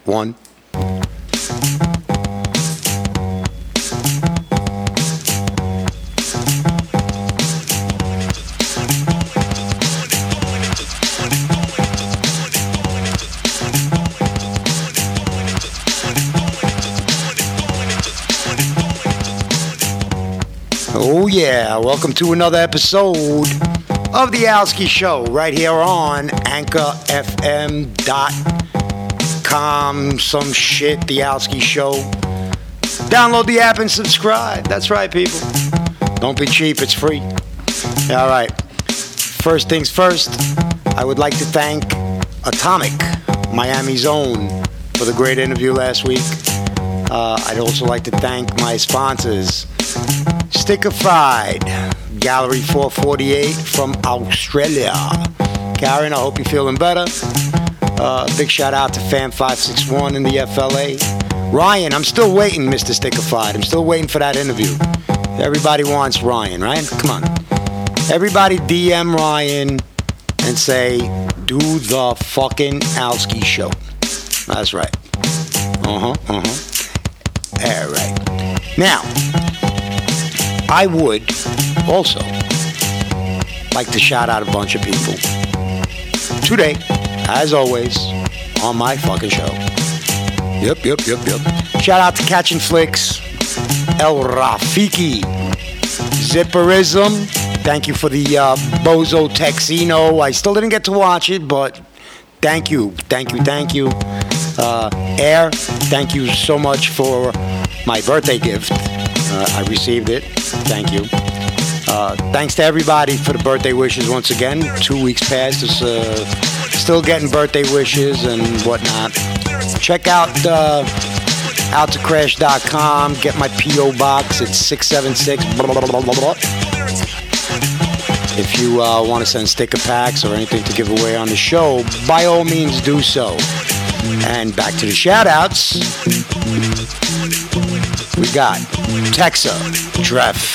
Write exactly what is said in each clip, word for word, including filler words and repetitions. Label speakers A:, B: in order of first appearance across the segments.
A: one. Oh yeah, welcome to another episode of The Alski Show right here on Anchor F M dot com, some shit, The Alski Show. Download the app and subscribe. That's right, people. Don't be cheap, it's free. All right, first things first, I would like to thank Atomic, Miami's own, for the great interview last week. Uh, I'd also like to thank my sponsors, Stickified, Gallery four forty-eight from Australia. Karen, I hope you're feeling better. Uh, big shout out to Fam five six one in the F L A. Ryan, I'm still waiting, Mister Stickified. I'm still waiting for that interview. Everybody wants Ryan, right? Come on. Everybody D M Ryan and say, do the fucking Alski Show. That's right. Uh-huh, uh-huh. All right. Now, I would also like to shout out a bunch of people today, as always, on my fucking show. Yep, yep, yep, yep. Shout out to Catchin' Flicks, El Rafiki, Zipperism. Thank you for the uh, Bozo Texino. I still didn't get to watch it, but thank you, thank you, thank you. Uh, Air, thank you so much for my birthday gift. Uh, I received it. Thank you. Uh, thanks to everybody for the birthday wishes once again. Two weeks past, it's, uh, still getting birthday wishes and whatnot. Check out uh, out to crash dot com. Get my P O box. It's six seven six. Blah, blah, blah, blah, blah. If you uh, want to send sticker packs or anything to give away on the show, by all means do so. And back to the shout-outs. We got Texa, Dref,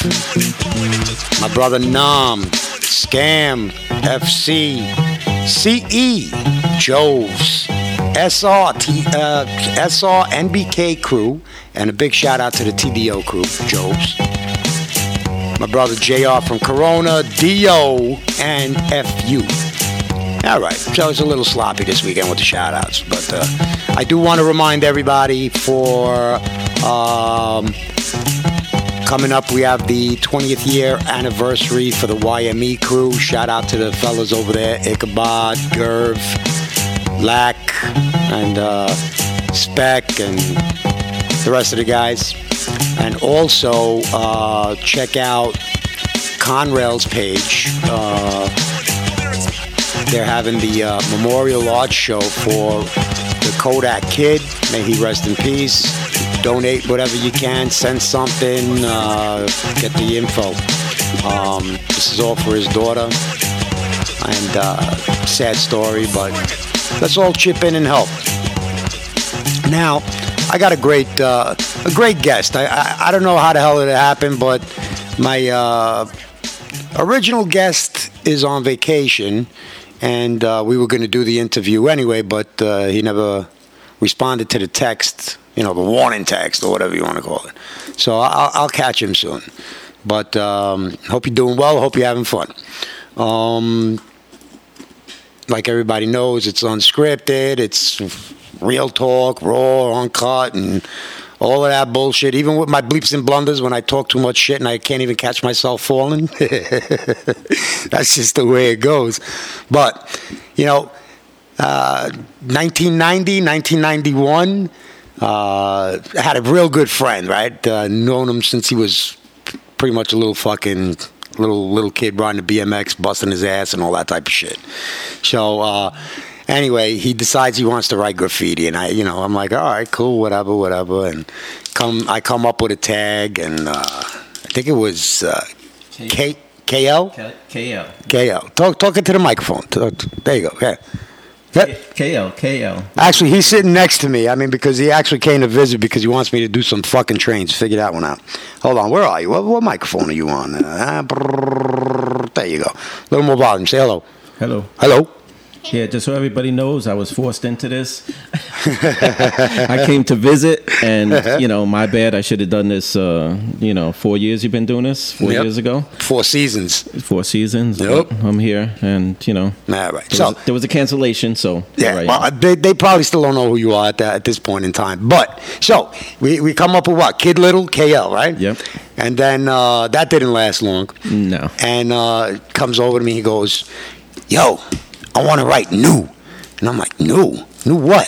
A: my brother Nam, Scam, F C, C E, Joves, S R, T, uh, S R N B K crew, and a big shout-out to the T D O crew, Joves. My brother J R from Corona, D O, and F U. All right, so it's a little sloppy this weekend with the shout-outs, but uh, I do want to remind everybody for um, coming up, we have the twentieth year anniversary for the Y M E crew. Shout out to the fellas over there, Ichabod, Gerv, Lack, and uh, Spec, and the rest of the guys. And also uh, check out Conrail's page. Uh, They're having the uh, Memorial Art Show for the Kodak Kid. May he rest in peace. Donate whatever you can. Send something. Uh, get the info. Um, this is all for his daughter. And uh, sad story, but let's all chip in and help. Now, I got a great, uh, a great guest. I, I I don't know how the hell it happened, but my uh, original guest is on vacation. And uh, we were going to do the interview anyway, but uh, he never responded to the text, you know, the warning text or whatever you want to call it. So I'll, I'll catch him soon. But um, hope you're doing well. Hope you're having fun. Um, like everybody knows, it's unscripted. It's real talk, raw, uncut, and all of that bullshit. Even with my bleeps and blunders when I talk too much shit and I can't even catch myself falling. That's just the way it goes. But, you know, uh, nineteen ninety, nineteen ninety-one, uh, I had a real good friend, right? Uh, known him since he was pretty much a little fucking little little kid riding the B M X, busting his ass and all that type of shit. So, uh, anyway, he decides he wants to write graffiti, and I, you know, I'm like, all right, cool, whatever, whatever, and come, I come up with a tag, and uh, I think it was uh, K K L
B: K L
A: K L. Talk, talk into the microphone. There you go. Yeah. Yep.
B: K L K L.
A: Actually, he's sitting next to me. I mean, because he actually came to visit because he wants me to do some fucking trains. Figure that one out. Hold on. Where are you? What, what microphone are you on? Uh, brrr, there you go. A little more volume. Say hello.
B: Hello.
A: Hello.
B: Yeah, just so everybody knows, I was forced into this. I came to visit, and, you know, my bad. I should have done this, uh, you know, four years you've been doing this? Four yep. years ago?
A: Four seasons.
B: Four seasons.
A: Yep.
B: I'm here, and, you know.
A: All right.
B: There,
A: so,
B: was, there was a cancellation, so.
A: Yeah,
B: right.
A: well, they, they probably still don't know who you are at, that, at this point in time. But, so, we, we come up with what? Kid Little, K L, right?
B: Yep.
A: And then uh, that didn't last long.
B: No.
A: And uh, comes over to me, he goes, yo, I want to write new. And I'm like, new? New what?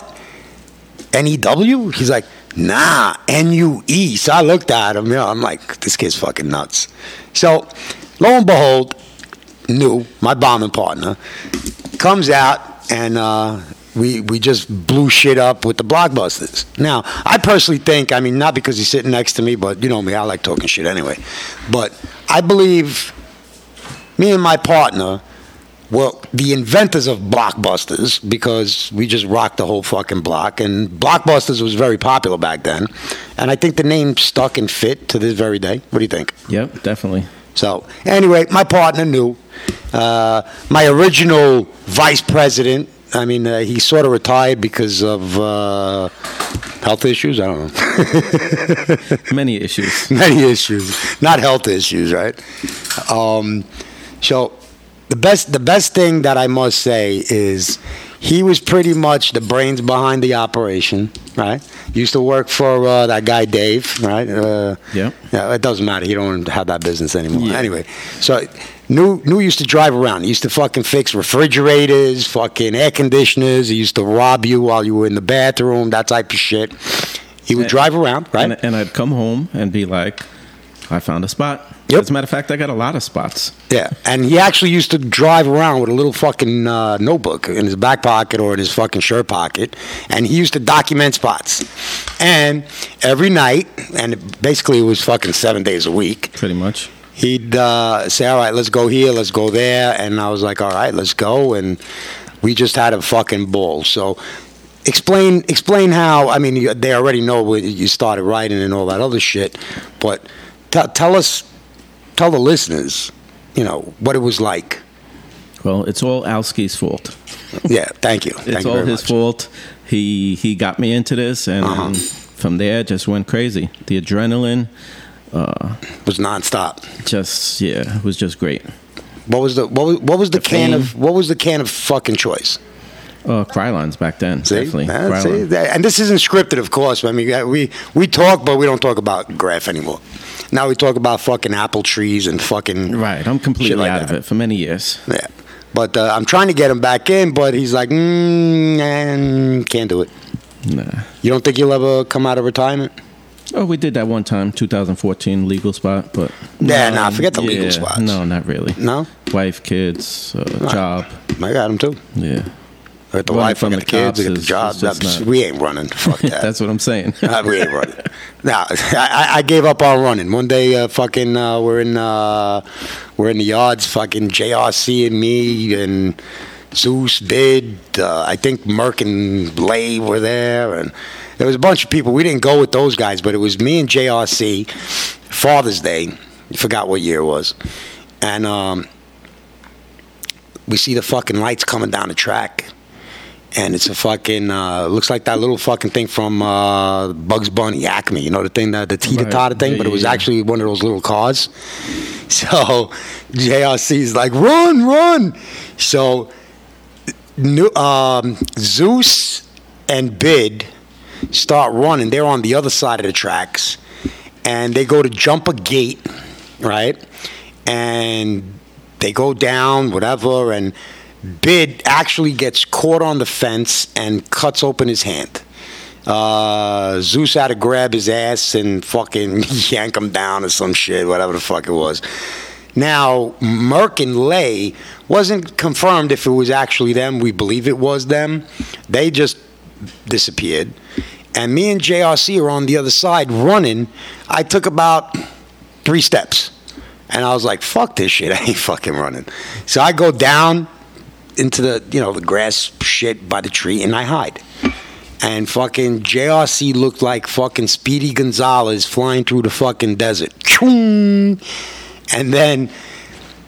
A: N E W? He's like, nah, N U E. So I looked at him, you know, I'm like, this kid's fucking nuts. So, lo and behold, New, my bombing partner, comes out and uh, we we just blew shit up with the Blockbusters. Now, I personally think, I mean, not because he's sitting next to me, but you know me, I like talking shit anyway. But I believe me and my partner were the inventors of Blockbusters because we just rocked the whole fucking block. And Blockbusters was very popular back then. And I think the name stuck and fit to this very day. What do you think?
B: Yep, definitely.
A: So, anyway, my partner knew. Uh, my original vice president, I mean, uh, he sort of retired because of uh, health issues. I don't know.
B: Many issues.
A: Many issues. Not health issues, right? Um, so, the best, the best thing that I must say is he was pretty much the brains behind the operation, right? Used to work for uh, that guy Dave, right? Uh,
B: yeah.
A: Yeah. It doesn't matter. He don't have that business anymore.
B: Yeah.
A: Anyway, so New New used to drive around. He used to fucking fix refrigerators, fucking air conditioners. He used to rob you while you were in the bathroom, that type of shit. He would
B: and,
A: drive around, right?
B: And, and I'd come home and be like, I found a spot.
A: Yep.
B: As a matter of fact, I got a lot of spots.
A: Yeah, and he actually used to drive around with a little fucking uh, notebook in his back pocket or in his fucking shirt pocket, and he used to document spots. And every night, and it basically it was fucking seven days a week.
B: Pretty much.
A: He'd uh, say, all right, let's go here, let's go there, and I was like, all right, let's go, and we just had a fucking ball. So explain explain how, I mean, you, they already know where you started writing and all that other shit, but t- tell us... Tell the listeners, you know, what it was like.
B: Well, it's all Alski's fault.
A: Yeah, thank you.
B: It's
A: thank you
B: all
A: very
B: his
A: much.
B: fault. He he got me into this, and
A: uh-huh.
B: from there, it just went crazy. The adrenaline uh,
A: it was nonstop.
B: Just yeah, it was just great.
A: What was the what was, what was the, the can
B: fame.
A: of what was the can of fucking choice?
B: Uh, Krylons back then,
A: see?
B: definitely.
A: Uh, see? And this isn't scripted, of course. I mean, we we talk, but we don't talk about Graf anymore. Now we talk about fucking apple trees and fucking
B: right. I'm completely
A: like
B: out
A: that.
B: of it for many years.
A: Yeah, but uh, I'm trying to get him back in, but he's like, mm, and can't do it.
B: Nah.
A: You don't think you'll ever come out of retirement?
B: Oh, we did that one time, two thousand fourteen legal spot, but
A: yeah,
B: no,
A: nah, forget the
B: yeah,
A: legal spots.
B: No, not really.
A: No,
B: wife, kids, uh,
A: right.
B: job.
A: I got him too.
B: Yeah.
A: I got the
B: Running
A: wife, I got the, the kids, I got the
B: is,
A: job. That's, we ain't running. Fuck that.
B: That's what I'm saying.
A: uh, we ain't running. Now, I, I gave up on running. One day, uh, fucking, uh, we're in, uh, we're in the yards. Fucking J R C and me and Zeus, Bid. Uh, I think Merck and Lay were there, and there was a bunch of people. We didn't go with those guys, but it was me and J R C. Father's Day. I forgot what year it was, and um, we see the fucking lights coming down the track. And it's a fucking, uh, looks like that little fucking thing from uh, Bugs Bunny, Acme. You know, the thing, that the teeter-totter
B: right.
A: thing?
B: Yeah,
A: but it was
B: yeah,
A: actually one of those little cars. So J R C's like, run, run. So new, um, Zeus and Bid start running. They're on the other side of the tracks. And they go to jump a gate, right? And they go down, whatever, and Bid actually gets caught on the fence and cuts open his hand. Uh, Zeus had to grab his ass and fucking yank him down or some shit, whatever the fuck it was. Now, Merck and Lay wasn't confirmed if it was actually them. We believe it was them. They just disappeared. And me and J R C are on the other side running. I took about three steps. And I was like, fuck this shit. I ain't fucking running. So I go down into the, you know, the grass shit by the tree, and I hide. And fucking J R C looked like fucking Speedy Gonzalez flying through the fucking desert. And then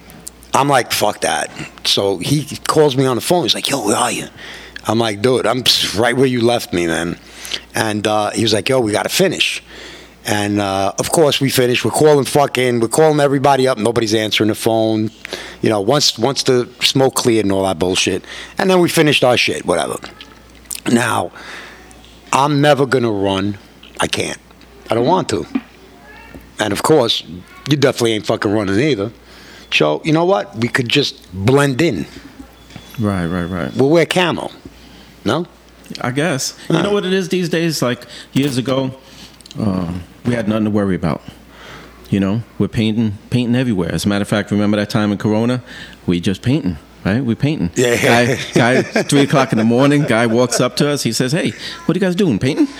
A: I'm like, fuck that. So he calls me on the phone. He's like, yo, where are you? I'm like, dude, I'm right where you left me, man. And uh, he was like, yo, we got to finish. And, uh, of course, we finished. We're calling fucking, we're calling everybody up. Nobody's answering the phone. You know, once once the smoke cleared and all that bullshit. And then we finished our shit, whatever. Now, I'm never going to run. I can't. I don't want to. And, of course, you definitely ain't fucking running either. So, you know what? We could just blend in.
B: Right, right, right.
A: We'll wear camo. No?
B: I guess. You
A: Uh.
B: know what it is these days? Like, years ago, uh, we had nothing to worry about. You know, we're painting painting everywhere. As a matter of fact, remember that time in Corona? We just painting, right? We're painting.
A: Yeah.
B: Guy, guy, three o'clock in the morning, guy walks up to us. He says, hey, what are you guys doing, painting?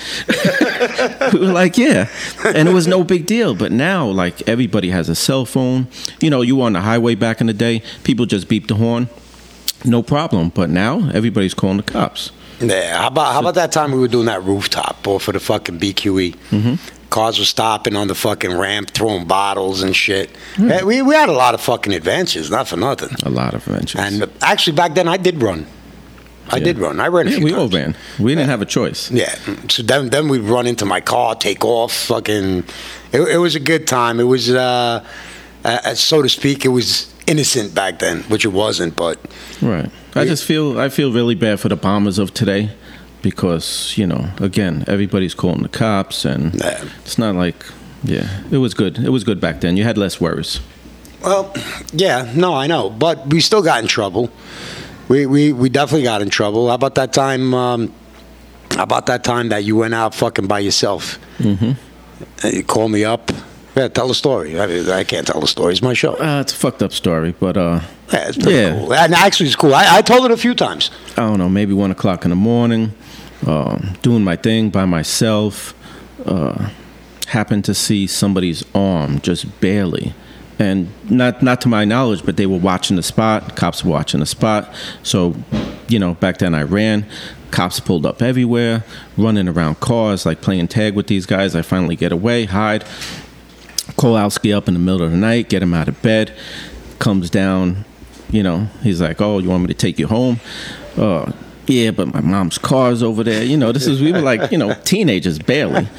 B: We were like, yeah. And it was no big deal. But now, like, everybody has a cell phone. You know, you were on the highway back in the day. People just beep the horn. No problem. But now, everybody's calling the cops.
A: Yeah, how about how about that time we were doing that rooftop or for the fucking B Q E? Mm-hmm. Cars were stopping on the fucking ramp, throwing bottles and shit.
B: Mm.
A: Yeah, we we had a lot of fucking adventures, not for nothing.
B: A lot of adventures.
A: And uh, actually, back then I did run. I
B: Yeah.
A: did run. I ran a
B: Yeah,
A: few
B: we all
A: times.
B: ran. We didn't have a choice.
A: Yeah. So then then we'd run into my car, take off, fucking. It, it was a good time. It was, uh, uh, so to speak, it was innocent back then, which it wasn't, but.
B: Right. I just feel I feel really bad for the bombers of today because, you know, again, everybody's calling the cops and
A: Yeah.
B: it's not like, yeah, it was good. It was good back then. You had less worries.
A: Well, yeah, no, I know, but we still got in trouble. We we, we definitely got in trouble. How about that time? Um, how about that time that you went out fucking by yourself? Mm-hmm. You called me up. Yeah, tell the story. I, mean, I can't tell the story. It's my show.
B: Uh, it's a fucked up story, but uh,
A: Yeah, it's pretty
B: yeah.
A: cool. And actually, it's cool. I, I told it a few times.
B: I don't know, maybe one o'clock in the morning, um, doing my thing by myself, uh, happened to see somebody's arm just barely. And not not to my knowledge, but they were watching the spot. Cops were watching the spot. So, you know, back then I ran. Cops pulled up everywhere, running around cars, like playing tag with these guys. I finally get away, hide. Call Alski up in the middle of the night, get him out of bed. Comes down, you know, he's like, oh, you want me to take you home? Uh, yeah, but my mom's car's over there. You know, this is, we were like, you know, teenagers, barely.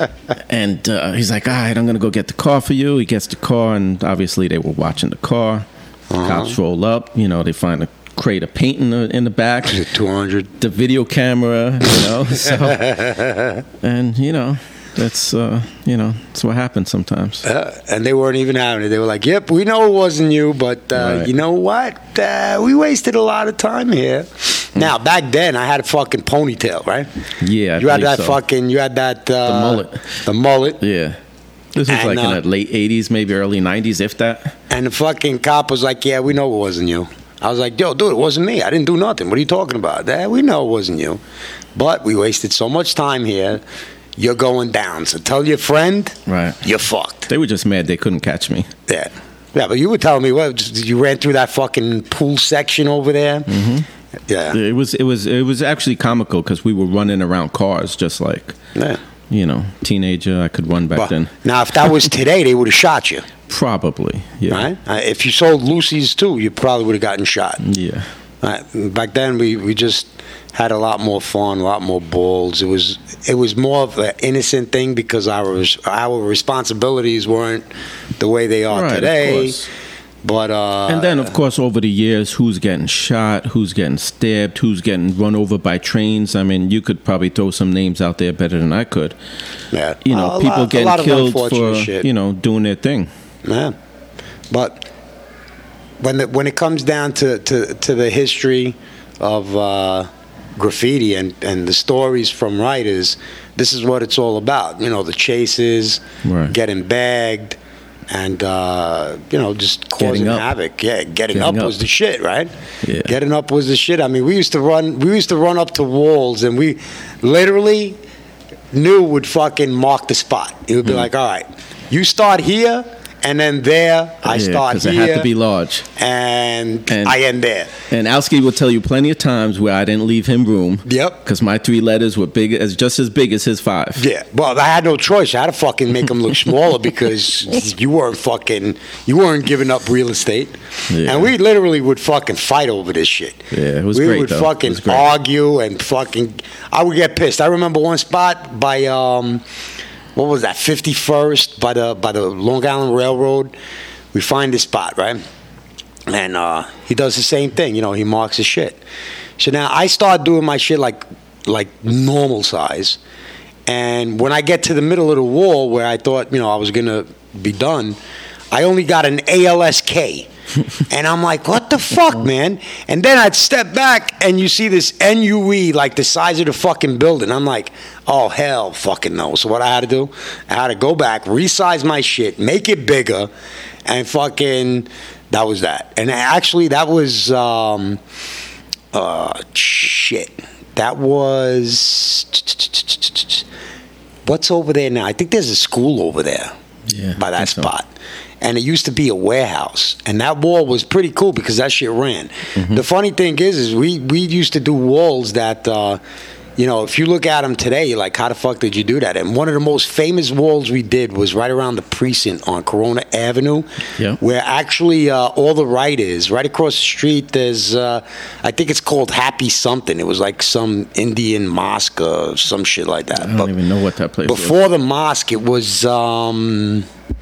B: And uh, he's like, all right, I'm going to go get the car for you. He gets the car, and obviously they were watching the car.
A: Uh-huh.
B: Cops roll up, you know, they find a crate of paint in the, in the back.
A: two hundred.
B: The video camera, you know, so, and, you know, that's, uh, you know, that's what happens sometimes.
A: Uh, and they weren't even having it. They were like, yep, we know it wasn't you, but uh,
B: Right.
A: you know what? Uh, we wasted a lot of time here. Now, back then, I had a fucking ponytail, right?
B: Yeah, I
A: You had
B: believe
A: that
B: so.
A: fucking, you had that... Uh,
B: The mullet.
A: The mullet.
B: Yeah. This was
A: And,
B: like
A: uh,
B: in the late eighties, maybe early nineties, if that.
A: And the fucking cop was like, yeah, we know it wasn't you. I was like, yo, dude, it wasn't me. I didn't do nothing. What are you talking about? Yeah, we know it wasn't you. But we wasted so much time here. You're going down. So tell your friend,
B: Right.
A: you're fucked.
B: They were just mad they couldn't catch me.
A: Yeah. Yeah, but you were telling me, what, you ran through that fucking pool section over there? Mm-hmm. Yeah.
B: It was it was it was actually comical because we were running around cars just like,
A: Yeah.
B: you know, teenager. I could run back
A: But
B: then.
A: now, if that was today, they would have shot you,
B: Probably, yeah,
A: right? Uh, if you sold Lucy's too, you probably would have gotten shot.
B: yeah.
A: Right. Back then, we, we just had a lot more fun, a lot more balls. It was it was more of an innocent thing because our our responsibilities weren't the way they are
B: Right, of
A: today.
B: course.
A: But uh,
B: And then, of course, over the years, who's getting shot, who's getting stabbed, who's getting run over by trains. I mean, you could probably throw some names out there better than I could.
A: yeah,
B: You know,
A: a
B: people
A: lot, a
B: getting
A: lot of
B: killed
A: unfortunate
B: for,
A: shit.
B: you know, doing their thing.
A: Yeah, but when the, when it comes down to, to, to the history of uh, graffiti and, and the stories from writers, this is what it's all about. You know, the chases,
B: Right.
A: getting bagged, and uh, you know, just causing
B: Getting up.
A: havoc. Yeah, getting,
B: Getting
A: up,
B: up.
A: was the shit, right?
B: Yeah.
A: Getting up was the shit. I mean, we used to run. We used to run up to walls, and we literally knew would fucking mark the spot. It would be like, all right, you start here, And then there, I
B: Yeah,
A: start
B: because it
A: here.
B: had to be large.
A: And,
B: And-
A: I end there.
B: And Alski will tell you plenty of times where I didn't leave him room.
A: Yep.
B: Because my three letters were big as just as big as his five.
A: Yeah. Well, I had no choice. I had to fucking make them look smaller because you weren't fucking, you weren't giving up real estate.
B: Yeah.
A: And we literally would fucking fight over this shit.
B: Yeah, it was
A: we
B: great,
A: would
B: though. It
A: fucking
B: was great.
A: argue and fucking, I would get pissed. I remember one spot by, um, what was that, fifty-first by the by the Long Island Railroad. We find this spot, right? And uh, he does the same thing, you know, he marks his shit. So now I start doing my shit like like normal size. And when I get to the middle of the wall where I thought, you know, I was going to be done, I only got an A L S K. And I'm like, what the fuck, man? And then I'd step back and you see this N U E like the size of the fucking building. I'm like, oh, hell fucking no. So what I had to do, I had to go back, resize my shit, make it bigger, and fucking, that was that. And actually, that was, um, uh, shit. That was, what's over there now? I think there's a school over there
B: Yeah,
A: by
B: I
A: that
B: think so.
A: spot. And it used to be a warehouse. And that wall was pretty cool because that shit ran.
B: Mm-hmm.
A: The funny thing is, is we, we used to do walls that, uh, you know, if you look at them today, you're like, how the fuck did you do that? And one of the most famous walls we did was right around the precinct on Corona Avenue,
B: Yeah.
A: where actually uh, all the right is. Right across the street, there's, uh, I think it's called Happy Something. It was like some Indian mosque or some shit like that.
B: I don't
A: But
B: even know what that place was.
A: before the mosque, it was, um,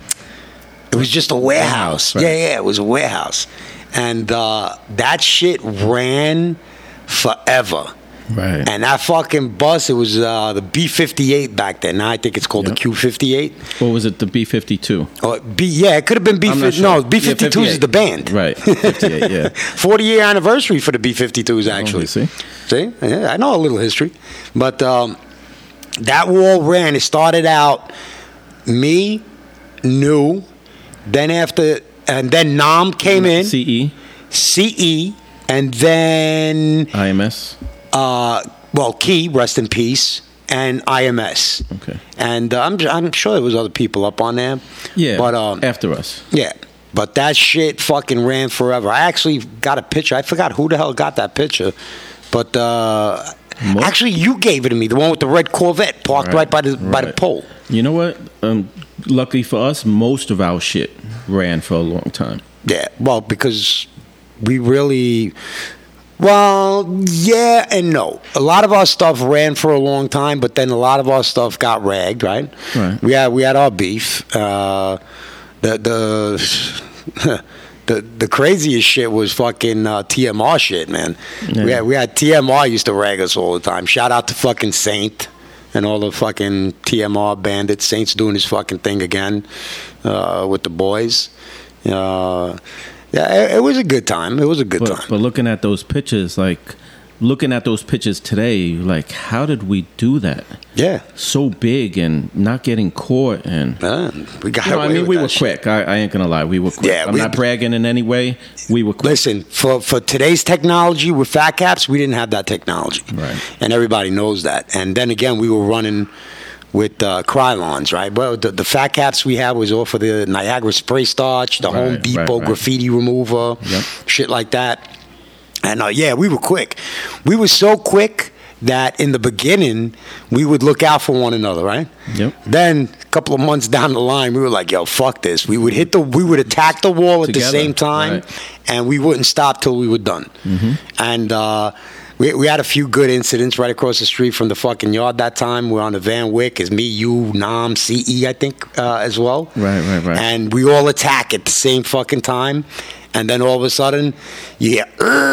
A: it was just a warehouse.
B: Warehouse, right.
A: Yeah, yeah, it was a warehouse. And uh, that shit ran forever.
B: Right.
A: And that fucking bus, it was uh, the B fifty-eight back then. Now I think it's called
B: Yep.
A: the Q fifty-eight.
B: What was it, the B fifty-two?
A: Or B, yeah, it could have been B
B: I'm not
A: fifty.
B: sure.
A: No, B
B: Yeah,
A: fifty-two is
B: fifty-eight.
A: the band.
B: Right, fifty-eight, yeah.
A: forty-year anniversary for the B fifty-twos, actually.
B: you see?
A: See? Yeah, I know a little history. But um, that wall ran. It started out me, New, then after, and then Nam came in,
B: C E,
A: C E, and then,
B: I M S.
A: uh, well, Key, rest in peace, and I M S.
B: Okay.
A: And uh, I'm, I'm sure there was other people up on there.
B: Yeah,
A: But, um,
B: after us.
A: yeah. But that shit fucking ran forever. I actually got a picture. I forgot who the hell got that picture. But uh,
B: Mo-
A: actually, you gave it to me. The one with the red Corvette parked right, by the by the
B: right.
A: pole.
B: You know what? Um, luckily for us, most of our shit ran for a long time.
A: Yeah. Well, because we really. Well, yeah and no. A lot of our stuff ran for a long time, but then a lot of our stuff got ragged. Right.
B: Right.
A: We had we had our beef. Uh, the the. The the craziest shit was fucking uh, T M R shit, man.
B: Yeah.
A: We had we had T M R used to rag us all the time. Shout out to fucking Saint and all the fucking T M R bandits. Saint's doing his fucking thing again uh, with the boys. Uh, yeah, it, it was a good time. It was a good
B: But,
A: time.
B: but looking at those pictures, like, looking at those pictures today, like, how did we do that?
A: Yeah,
B: So big and not getting caught and...
A: uh, we got
B: You know,
A: away
B: I mean,
A: with
B: we
A: that
B: were
A: shit.
B: quick. I, I ain't gonna lie, we were quick.
A: Yeah,
B: I'm
A: we-
B: not bragging in any way. We were quick.
A: Listen, for, for today's technology with fat caps, we didn't have that technology.
B: Right.
A: And everybody knows that. And then again, we were running with uh, Krylons, right? Well, the, the fat caps we had was all for the Niagara spray starch, the
B: Right,
A: Home
B: right,
A: Depot
B: right.
A: graffiti remover,
B: Yep.
A: shit like that. And uh, yeah, we were quick. We were so quick that in the beginning, we would look out for one another, right?
B: Yep.
A: Then a couple of months down the line, we were like, "Yo, fuck this." We would hit the, we would attack the wall at
B: Together,
A: the same time,
B: right.
A: and we wouldn't stop till we were done.
B: Mm-hmm.
A: And uh, we we had a few good incidents right across the street from the fucking yard that time. We're on the Van Wyck, it's me, you, Nam, C E, I think, uh, as well.
B: Right, right, right.
A: And we all attack at the same fucking time, and then all of a sudden, you hear.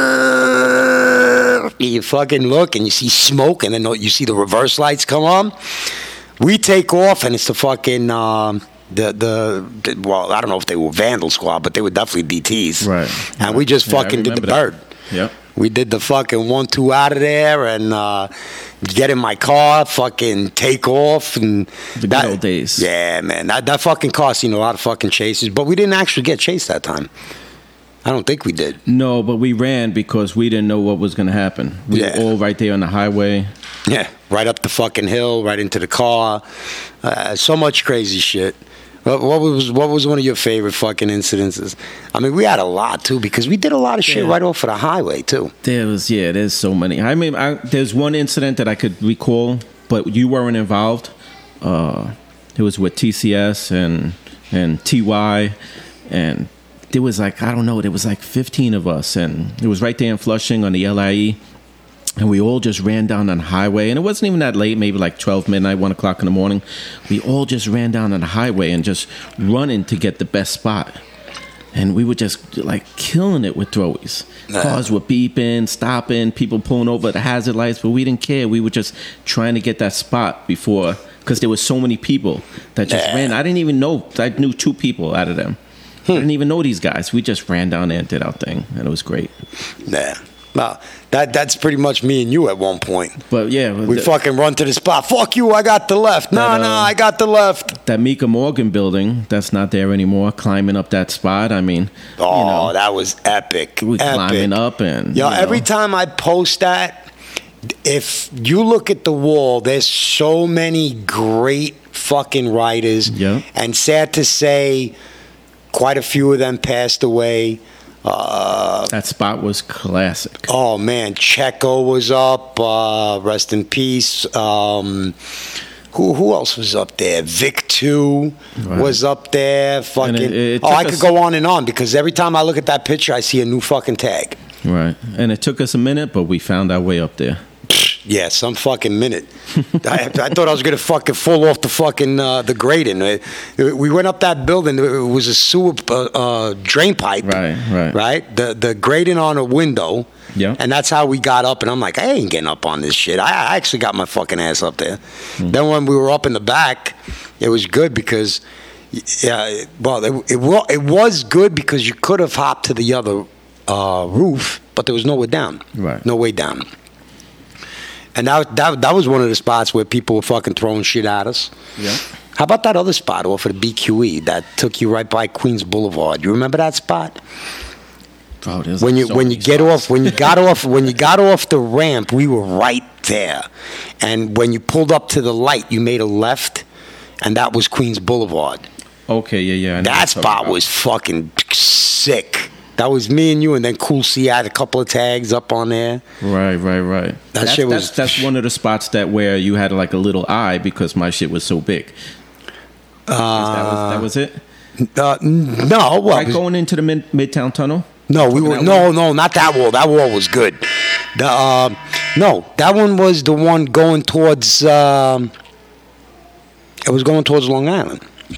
A: "Urgh," you fucking look and you see smoke, and then you see the reverse lights come on. We take off, and it's the fucking um, the, the the well, I don't know if they were Vandal Squad, but they were definitely D Ts.
B: Right.
A: And we just
B: Yeah, I
A: fucking did the
B: remember
A: bird.
B: that. Yep.
A: We did the fucking one two out of there, and uh, get in my car, fucking take off, and
B: The good old days.
A: Yeah, man, that that fucking cost you a lot of fucking chases, but we didn't actually get chased that time. I don't think we did.
B: No, but we ran because we didn't know what was going to happen. We
A: Yeah.
B: were all right there on the highway.
A: Yeah, right up the fucking hill, right into the car. Uh, so much crazy shit. What, what was what was one of your favorite fucking incidences? I mean, we had a lot too because we did a lot of shit
B: Yeah.
A: right off of the highway too.
B: There was, yeah, there's so many. I mean, I, there's one incident that I could recall, but you weren't involved. Uh, it was with T C S and and T Y, and there was like, I don't know, there was like fifteen of us, and it was right there in Flushing on the L I E, and we all just ran down on the highway, and it wasn't even that late, maybe like twelve midnight, one o'clock in the morning. We all just ran down on the highway and just running to get the best spot. And we were just like killing it with throwies.
A: Nah.
B: Cars were beeping, stopping, people pulling over the hazard lights, but we didn't care. We were just trying to get that spot before, because there was so many people that just
A: Nah.
B: ran. I didn't even know. I knew two people out of them.
A: Hmm.
B: I didn't even know these guys. We just ran down there and did our thing, and it was great.
A: Nah, no, that that's pretty much me and you at one point.
B: But yeah,
A: We
B: the-
A: fucking run to the spot. Fuck you! I got the left. No,
B: That,
A: no,
B: uh,
A: I got the left.
B: that Mika Morgan building, that's not there anymore. Climbing up that spot, I mean,
A: Oh,
B: you know,
A: that was epic.
B: we
A: epic.
B: climbing up and
A: Yo,
B: you know,
A: every time I post that, if you look at the wall, there's so many great fucking writers.
B: Yeah.
A: And sad to say, quite a few of them passed away. Uh,
B: that spot was classic.
A: oh man, Checo was up. Uh, rest in peace. Um, who who else was up there? Vic two
B: Right.
A: was up there. Fucking.
B: it- it
A: oh,
B: took
A: I could
B: us-
A: go on and on because every time I look at that picture, I see a new fucking tag.
B: Right. And it took us a minute, but we found our way up there.
A: Yeah, some fucking minute. I, I thought I was gonna fucking fall off the fucking uh, the grating. Uh, We went up that building. It was a sewer uh, uh, drain pipe.
B: Right, right.
A: Right. The the grating on a window.
B: Yeah.
A: And that's how we got up. And I'm like, I ain't getting up on this shit. I, I actually got my fucking ass up there.
B: Hmm.
A: Then when we were up in the back, it was good because, yeah, well, it it, wa- it was good because you could have hopped to the other uh, roof, but there was no way down.
B: Right.
A: No way down. And that, that that was one of the spots where people were fucking throwing shit at us.
B: Yeah.
A: How about that other spot off of the B Q E that took you right by Queens Boulevard? You remember that spot?
B: Oh, there's
A: When you
B: so
A: when you
B: many
A: get
B: spots.
A: off when you got off when you got off the ramp, we were right there. And when you pulled up to the light, you made a left, and that was Queens Boulevard.
B: Okay, yeah, yeah. I know what
A: That
B: you're talking
A: spot
B: about.
A: was fucking sick. That was me and you, and then Cool C had a couple of tags up on there.
B: Right, right, right.
A: That
B: that's,
A: shit was-
B: that's, that's one of the spots that where you had like a little eye because my shit was so big. Uh, that, was, that was it?
A: Uh, n- no, well,
B: Right, going into the mid, Midtown Tunnel?
A: no, we were
B: that
A: no, no, not that wall. That wall was good. The um, no, that one was the one going towards. Um, it was going towards Long Island.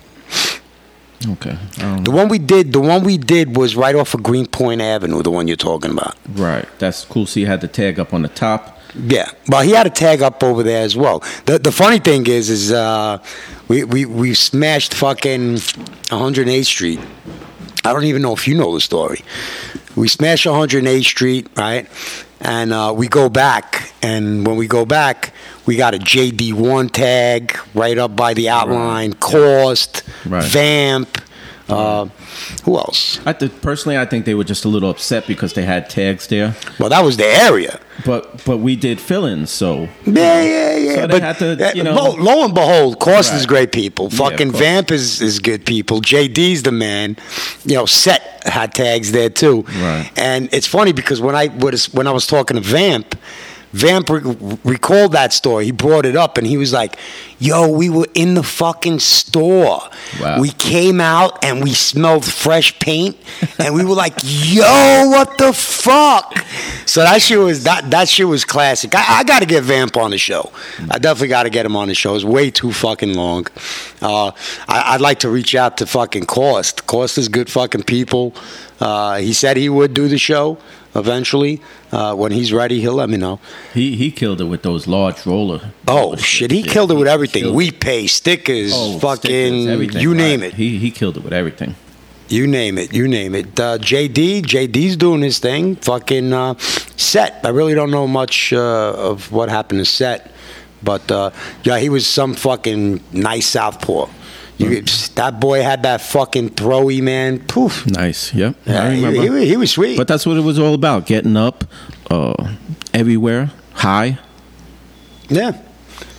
B: Okay. I don't
A: The
B: know.
A: one we did, the one we did was right off of Greenpoint Avenue. The one you're talking about.
B: Right. That's cool. So you had the tag up on the top.
A: Yeah, but he had a tag up over there as well. The the funny thing is, is uh, we we we smashed fucking one hundred eighth Street. I don't even know if you know the story. We smashed one hundred eighth Street, right? And uh, we go back, and when we go back, we got a J D one tag right up by the outline, Cost,
B: Right.
A: Vamp. Uh, who else?
B: I th- personally, I think they were just a little upset because they had tags there.
A: Well, that was the area.
B: But but we did fill-ins, so
A: Yeah, yeah, yeah.
B: So they
A: but
B: had to,
A: uh,
B: you know-
A: lo, lo and behold, Cost is
B: Right.
A: great people.
B: Yeah,
A: Fucking
B: of course.
A: Vamp is, is good people. J D's the man. You know, Set had tags there too.
B: Right.
A: And it's funny because when I was when I was talking to Vamp, Vamp re- recalled that story. He brought it up and he was like, "Yo, we were in the fucking store.
B: Wow.
A: We came out and we smelled fresh paint, and we were like, yo, what the fuck?" So that shit was that that shit was classic. I, I got to get Vamp on the show. I definitely got to get him on the show. It's way too fucking long. Uh, I, I'd like to reach out to fucking Cost. Cost is good fucking people. Uh, he said he would do the show eventually. Uh, when he's ready, he'll let me know.
B: he he killed it with those large roller.
A: Oh
B: roller
A: shit,
B: shit.
A: he killed it with
B: He
A: everything.
B: killed
A: We
B: it.
A: pay stickers,
B: Oh,
A: fucking
B: stickers, everything,
A: you
B: right.
A: name it.
B: He he killed it with everything.
A: You name it, you name it. Uh, J D, J D's doing his thing. Fucking uh, Set. I really don't know much uh, of what happened to Set, but uh, yeah, he was some fucking nice southpaw. You,
B: Mm.
A: that boy had that fucking throwy, man. Poof.
B: Nice. Yep.
A: Yeah,
B: I
A: he,
B: remember.
A: he, he was sweet.
B: But that's what it was all about: getting up, uh, everywhere, high.
A: yeah,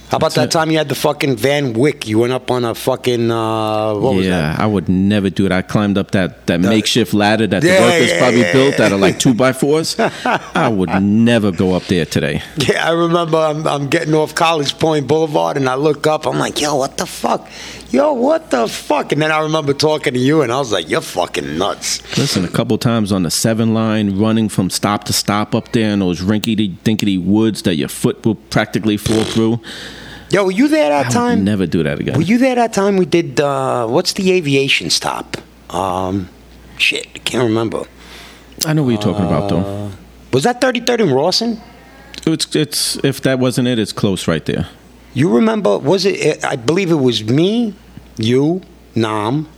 A: How about
B: That's
A: that
B: it.
A: time you had the fucking Van Wyck? You went up on a fucking, uh, what was
B: yeah,
A: that?
B: I would never do it. I climbed up that, that
A: The-
B: makeshift ladder that
A: Yeah,
B: the workers
A: yeah,
B: probably
A: yeah,
B: built
A: yeah.
B: that are like two by fours. I would never go up there today.
A: Yeah, I remember I'm, I'm getting off College Point Boulevard and I look up. I'm like, yo, what the fuck? Yo, what the fuck? And then I remember talking to you and I was like, you're fucking nuts.
B: Listen, a couple times on the seven line, running from stop to stop up there in those rinkety-dinkety woods that your foot will practically fall through.
A: Yo, were you there that
B: I
A: time?
B: would never do that again.
A: Were you there that time we did, uh, what's the aviation stop? Um, shit, I can't remember.
B: I know what you're talking about, though.
A: Was that thirty-third in Rawson?
B: It's, it's if that wasn't it, it's close right there.
A: You remember, was it, I believe it was me, you, Nam.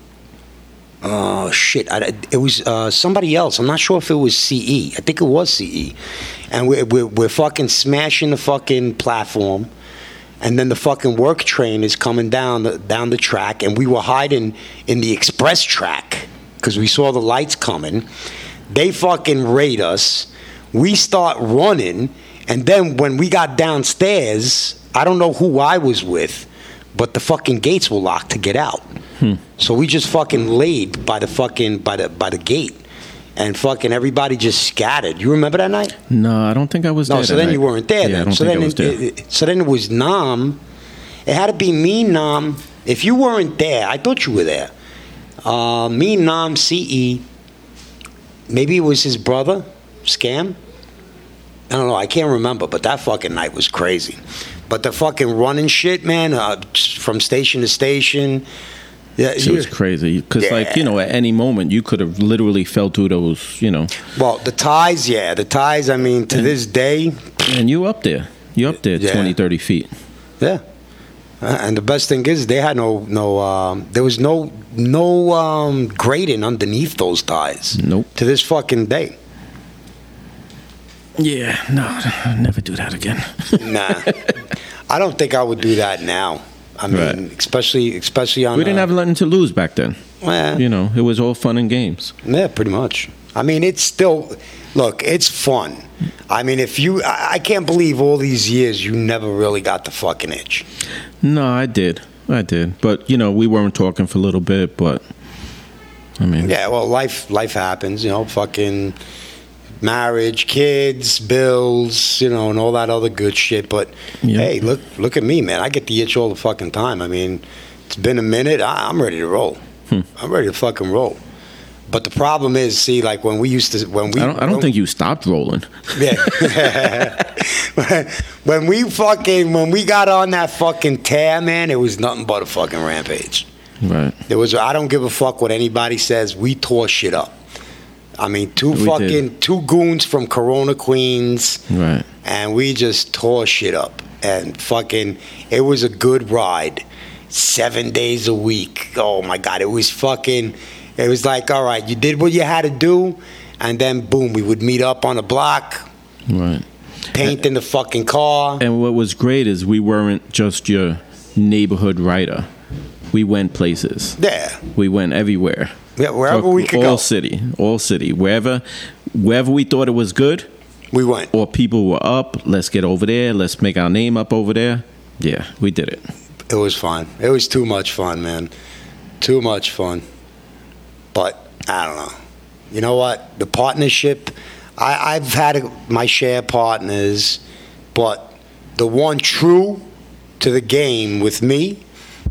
A: Oh, shit. I, it was uh, somebody else. I'm not sure if it was C E. I think it was C E. And we're, we're, we're fucking smashing the fucking platform. And then the fucking work train is coming down the, down the track. And we were hiding in the express track because we saw the lights coming. They fucking raid us. We start running. And then when we got downstairs, I don't know who I was with, but the fucking gates were locked to get out.
B: Hmm.
A: So we just fucking laid by the fucking by the by the gate, and fucking everybody just scattered. You remember that night?
B: No, I don't think I was
A: No,
B: there.
A: so
B: that
A: then you
B: night.
A: weren't there.
B: Yeah,
A: then.
B: I don't
A: so
B: think
A: then
B: I was
A: it,
B: there.
A: it- so then it was Nam. It had to be me, Nam. If you weren't there, I thought you were there. Uh, me, Nam, C E. Maybe it was his brother, Scam. I don't know. I can't remember, but that fucking night was crazy. But the fucking running shit, man, uh, from station to station. Yeah,
B: It was crazy because, like, you know, at any moment you could have literally fell through those, you know.
A: Well, the ties, yeah, the ties. I mean, to
B: And-
A: this day,
B: And you up there, you up there,
A: Yeah.
B: twenty, thirty feet.
A: yeah. Uh, and the best thing is, they had no, no. Um, there was no, no um, grading underneath those ties.
B: Nope.
A: To this fucking day.
B: Yeah, no, I'll never do that again.
A: Nah, I don't think I would do that now. I mean,
B: Right.
A: especially, especially on.
B: We didn't
A: uh,
B: have nothing to lose back then.
A: well,
B: You know, it was all fun and games.
A: Yeah, pretty much. I mean, it's still, look, it's fun. I mean, if you, I, I can't believe all these years you never really got the fucking itch.
B: No, I did. I did. But, you know, we weren't talking for a little bit, but, I mean.
A: Yeah, well, life, life happens, you know, fucking marriage, kids, bills, you know, and all that other good shit. But
B: Yeah.
A: hey, look, look at me, man. I get the itch all the fucking time. I mean, it's been a minute. I, I'm ready to roll.
B: Hmm.
A: I'm ready to fucking roll. But the problem is, see, like when we used to, when we,
B: I don't, I don't think you stopped rolling.
A: Yeah. when we fucking, when we got on that fucking tear, man, it was nothing but a fucking rampage.
B: Right.
A: There was, I don't give a fuck what anybody says. We tore shit up. I mean, two
B: We
A: fucking,
B: did.
A: two goons from Corona, Queens,
B: Right.
A: and we just tore shit up. And fucking, it was a good ride. Seven days a week. Oh my God, it was fucking, it was like, all right, you did what you had to do, and then boom, we would meet up on the block,
B: Right.
A: paint in the fucking car.
B: And what was great is we weren't just your neighborhood writer. We went places.
A: Yeah,
B: We went everywhere.
A: yeah, wherever we could
B: all
A: go,
B: city, all city, wherever, wherever we thought it was good,
A: we went.
B: or people were up. Let's get over there. Let's make our name up over there. Yeah, we did it.
A: It was fun. It was too much fun, man. Too much fun. But I don't know. You know what? The partnership, I, I've had my share of partners, but the one true to the game with me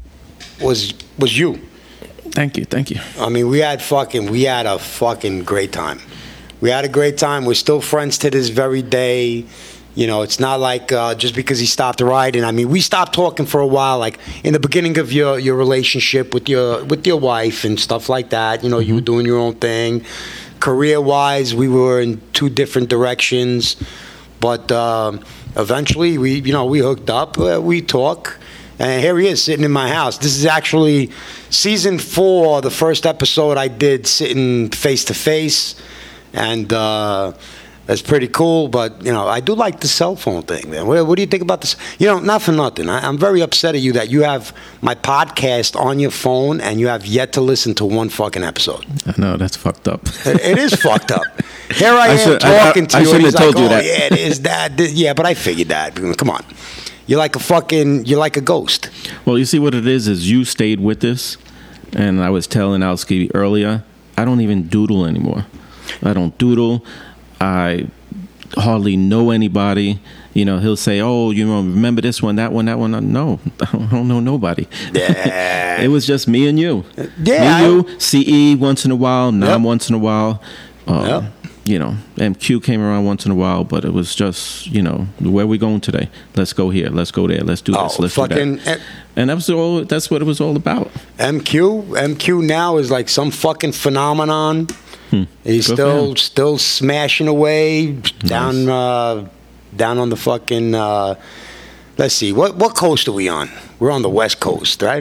A: was was you.
B: Thank you, thank you.
A: I mean, we had fucking, we had a fucking great time. We had a great time. We're still friends to this very day. You know, it's not like uh, just because he stopped riding. I mean, we stopped talking for a while, like in the beginning of your, your relationship with your with your wife and stuff like that. You know, you were doing your own thing. Career-wise, we were in two different directions. But um, eventually, we you know we hooked up. Uh, we talk. And here he is sitting in my house. This is actually season four, the first episode I did sitting face to face. And uh, that's pretty cool. But, you know, I do like the cell phone thing, man. What, what do you think about this? You know, not for nothing. I, I'm very upset at you that you have my podcast on your phone and you have yet to listen to one fucking episode.
B: I know, that's fucked up.
A: It, it is fucked up. Here I,
B: I
A: am
B: should- I-
A: talking
B: I-
A: to
B: I
A: you. And
B: shouldn't
A: he's
B: have told
A: like,
B: you
A: oh,
B: that."
A: yeah, it is that. This. Yeah, but I figured that. Come on. you're like a fucking, you're like a ghost.
B: Well, you see what it is, is you stayed with this, and I was telling Alski earlier, I don't even doodle anymore. I don't doodle. I hardly know anybody. You know, he'll say, oh, you know, remember this one, that one, that one. No, I don't know nobody.
A: Yeah.
B: It was just me and you.
A: Yeah.
B: Me and you, C E once in a while, Nam
A: Yep.
B: once in a while. Um,
A: Yep.
B: You know, M Q came around once in a while, but it was just, you know, where we going today? Let's go here. Let's go there. Let's do this.
A: Oh,
B: Let's
A: fucking
B: do that. And that was all. That's what it was all about.
A: M Q, M Q now is like some fucking phenomenon.
B: Hmm.
A: He's
B: Good for
A: still
B: him.
A: still smashing away down uh, down on the fucking. Uh, let's see, what what coast are we on? We're on the West Coast, right?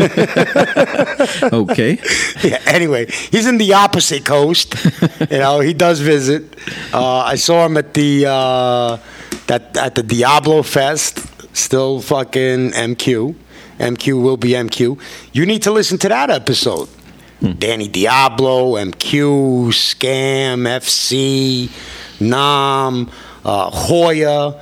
B: Okay.
A: Yeah. Anyway, he's in the opposite coast. You know, he does visit. Uh, I saw him at the uh, that at the Diablo Fest. Still fucking M Q. M Q will be M Q. You need to listen to that episode. Hmm. Danny Diablo, M Q, Scam, F C, Nam, uh, Hoya.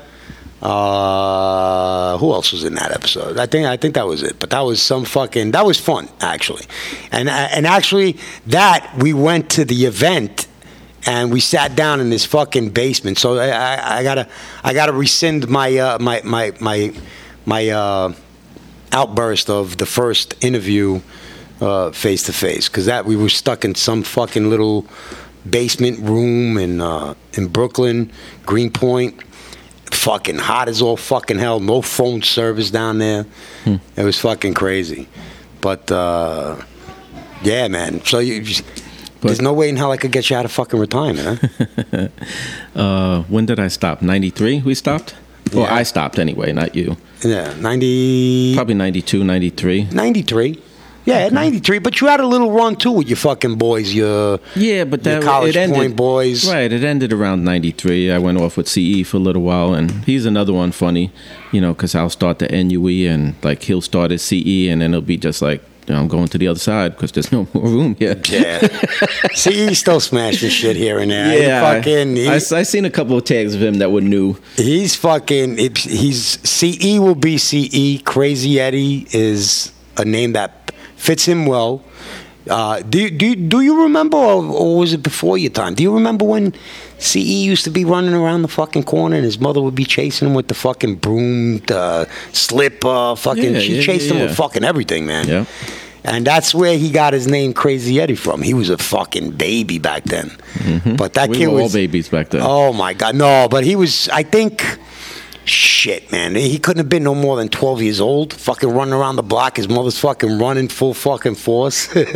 A: Uh, who else was in that episode? I think I think that was it. But that was some fucking. That was fun actually, and and actually that we went to the event and we sat down in this fucking basement. So I, I, I gotta I gotta rescind my uh, my my my my uh, outburst of the first interview face to face because that we were stuck in some fucking little basement room in uh, in Brooklyn, Greenpoint. Fucking hot as all fucking hell. No phone service down there. Hmm. It was fucking crazy. But uh, yeah, man. So you, you but, there's no way in hell I could get you out of fucking retirement, huh?
B: uh, when did I stop? ninety-three we stopped? Well,
A: yeah.
B: I stopped anyway, not you.
A: Yeah, ninety.
B: Probably ninety-two, ninety-three
A: ninety-three. Yeah,
B: okay.
A: ninety-three. But you had a little run too with your fucking boys, your
B: yeah, but that
A: your College
B: it ended,
A: Point boys.
B: Right, it ended around ninety-three. I went off with C E for a little while, and he's another one funny, you know, because I'll start the N U E and like he'll start at C E, and then it'll be just like, you know, I'm going to the other side because there's no more room here.
A: Yeah, C E's still smashing shit here and there.
B: Yeah,
A: he fucking. He,
B: I, I seen a couple of tags of him that were new.
A: He's fucking. It, he's C E will be C E. Crazy Eddie is a name that fits him well. Uh, do, do, do you remember, or, or was it before your time? Do you remember when C E used to be running around the fucking corner and his mother would be chasing him with the fucking broom, the slipper, fucking,
B: yeah,
A: she
B: yeah,
A: chased
B: yeah,
A: him
B: yeah.
A: with fucking everything, man.
B: Yeah.
A: And that's where he got his name Crazy Eddie from. He was a fucking baby back then.
B: Mm-hmm.
A: But that
B: we
A: kid
B: were
A: was...
B: all babies back then.
A: Oh, my God. No, but he was, I think... Shit, man. He couldn't have been no more than twelve years old. Fucking running around the block. His mother's fucking running full fucking force.
B: Right.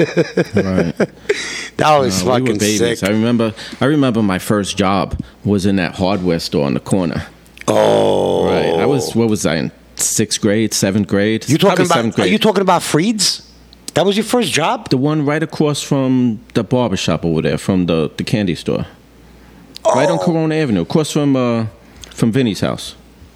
A: That was
B: no,
A: fucking
B: we were babies.
A: sick.
B: I remember I remember my first job was in that hardware store on the corner.
A: Oh.
B: Right. I was, what was I, in sixth grade, seventh grade?
A: You talking
B: Probably
A: about,
B: seventh
A: are
B: grade.
A: you talking about Freed's? That was your first job?
B: The one right across from the barbershop over there, from the, the candy store. Oh. Right on Corona Avenue, across from, uh, from Vinny's house.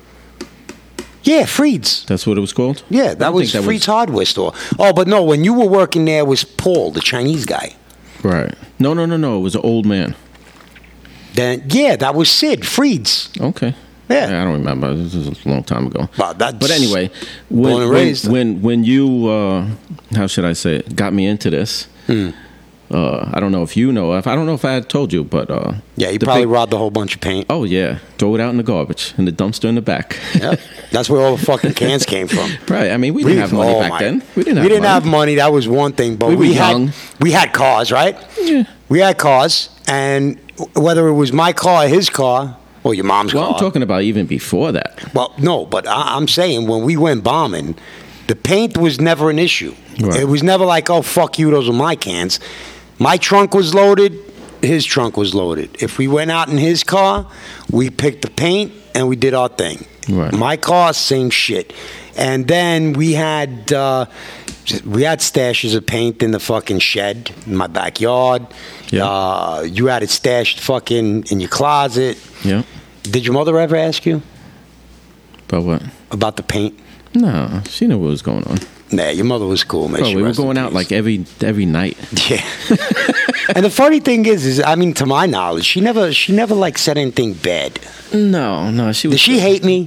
A: Yeah, Freed's.
B: That's what it was called?
A: Yeah, that was
B: that
A: Freed's
B: was...
A: hardware store. Oh, but no, when you were working there was Paul, the Chinese guy.
B: Right. No, no, no, no. It was an old man.
A: Then yeah, that was Sid, Freed's.
B: Okay.
A: Yeah.
B: yeah I don't remember. This was a long time ago.
A: Well, that's
B: but anyway, when
A: born and
B: when,
A: raised.
B: when when you uh, how should I say it, got me into this.
A: Hmm.
B: Uh, I don't know if you know. If I don't know if I had told you, but uh,
A: yeah, you
B: the
A: probably
B: big,
A: robbed a whole bunch of paint.
B: Oh yeah, throw it out in the garbage in the dumpster in the back.
A: Yeah, that's where all the fucking cans came from.
B: Right. I mean, we didn't
A: we,
B: have money
A: oh
B: back
A: my,
B: then. We didn't. Have
A: we didn't
B: money.
A: have money. That was one thing. But
B: we,
A: we,
B: were
A: had
B: young.
A: we had cars, right?
B: Yeah.
A: We had cars, and whether it was my car or his car or your mom's
B: well,
A: car.
B: I'm talking about even before that.
A: Well, no, but I, I'm saying when we went bombing, the paint was never an issue.
B: Right.
A: It was never like, oh fuck you, those are my cans. My trunk was loaded, his trunk was loaded. If we went out in his car, we picked the paint and we did our thing.
B: Right.
A: My car, same shit. And then we had uh, we had stashes of paint in the fucking shed in my backyard.
B: Yeah.
A: Uh, you had it stashed fucking in your closet.
B: Yeah.
A: Did your mother ever ask you
B: About what?
A: about the paint?
B: No, she knew what was going on.
A: Nah, your mother was cool, man.
B: Bro,
A: She
B: we were
A: rest in
B: going out
A: peace.
B: like every every night.
A: Yeah. And the funny thing is, is I mean, to my knowledge, she never, she never like said anything bad.
B: No, no, she was.
A: Did she hate me?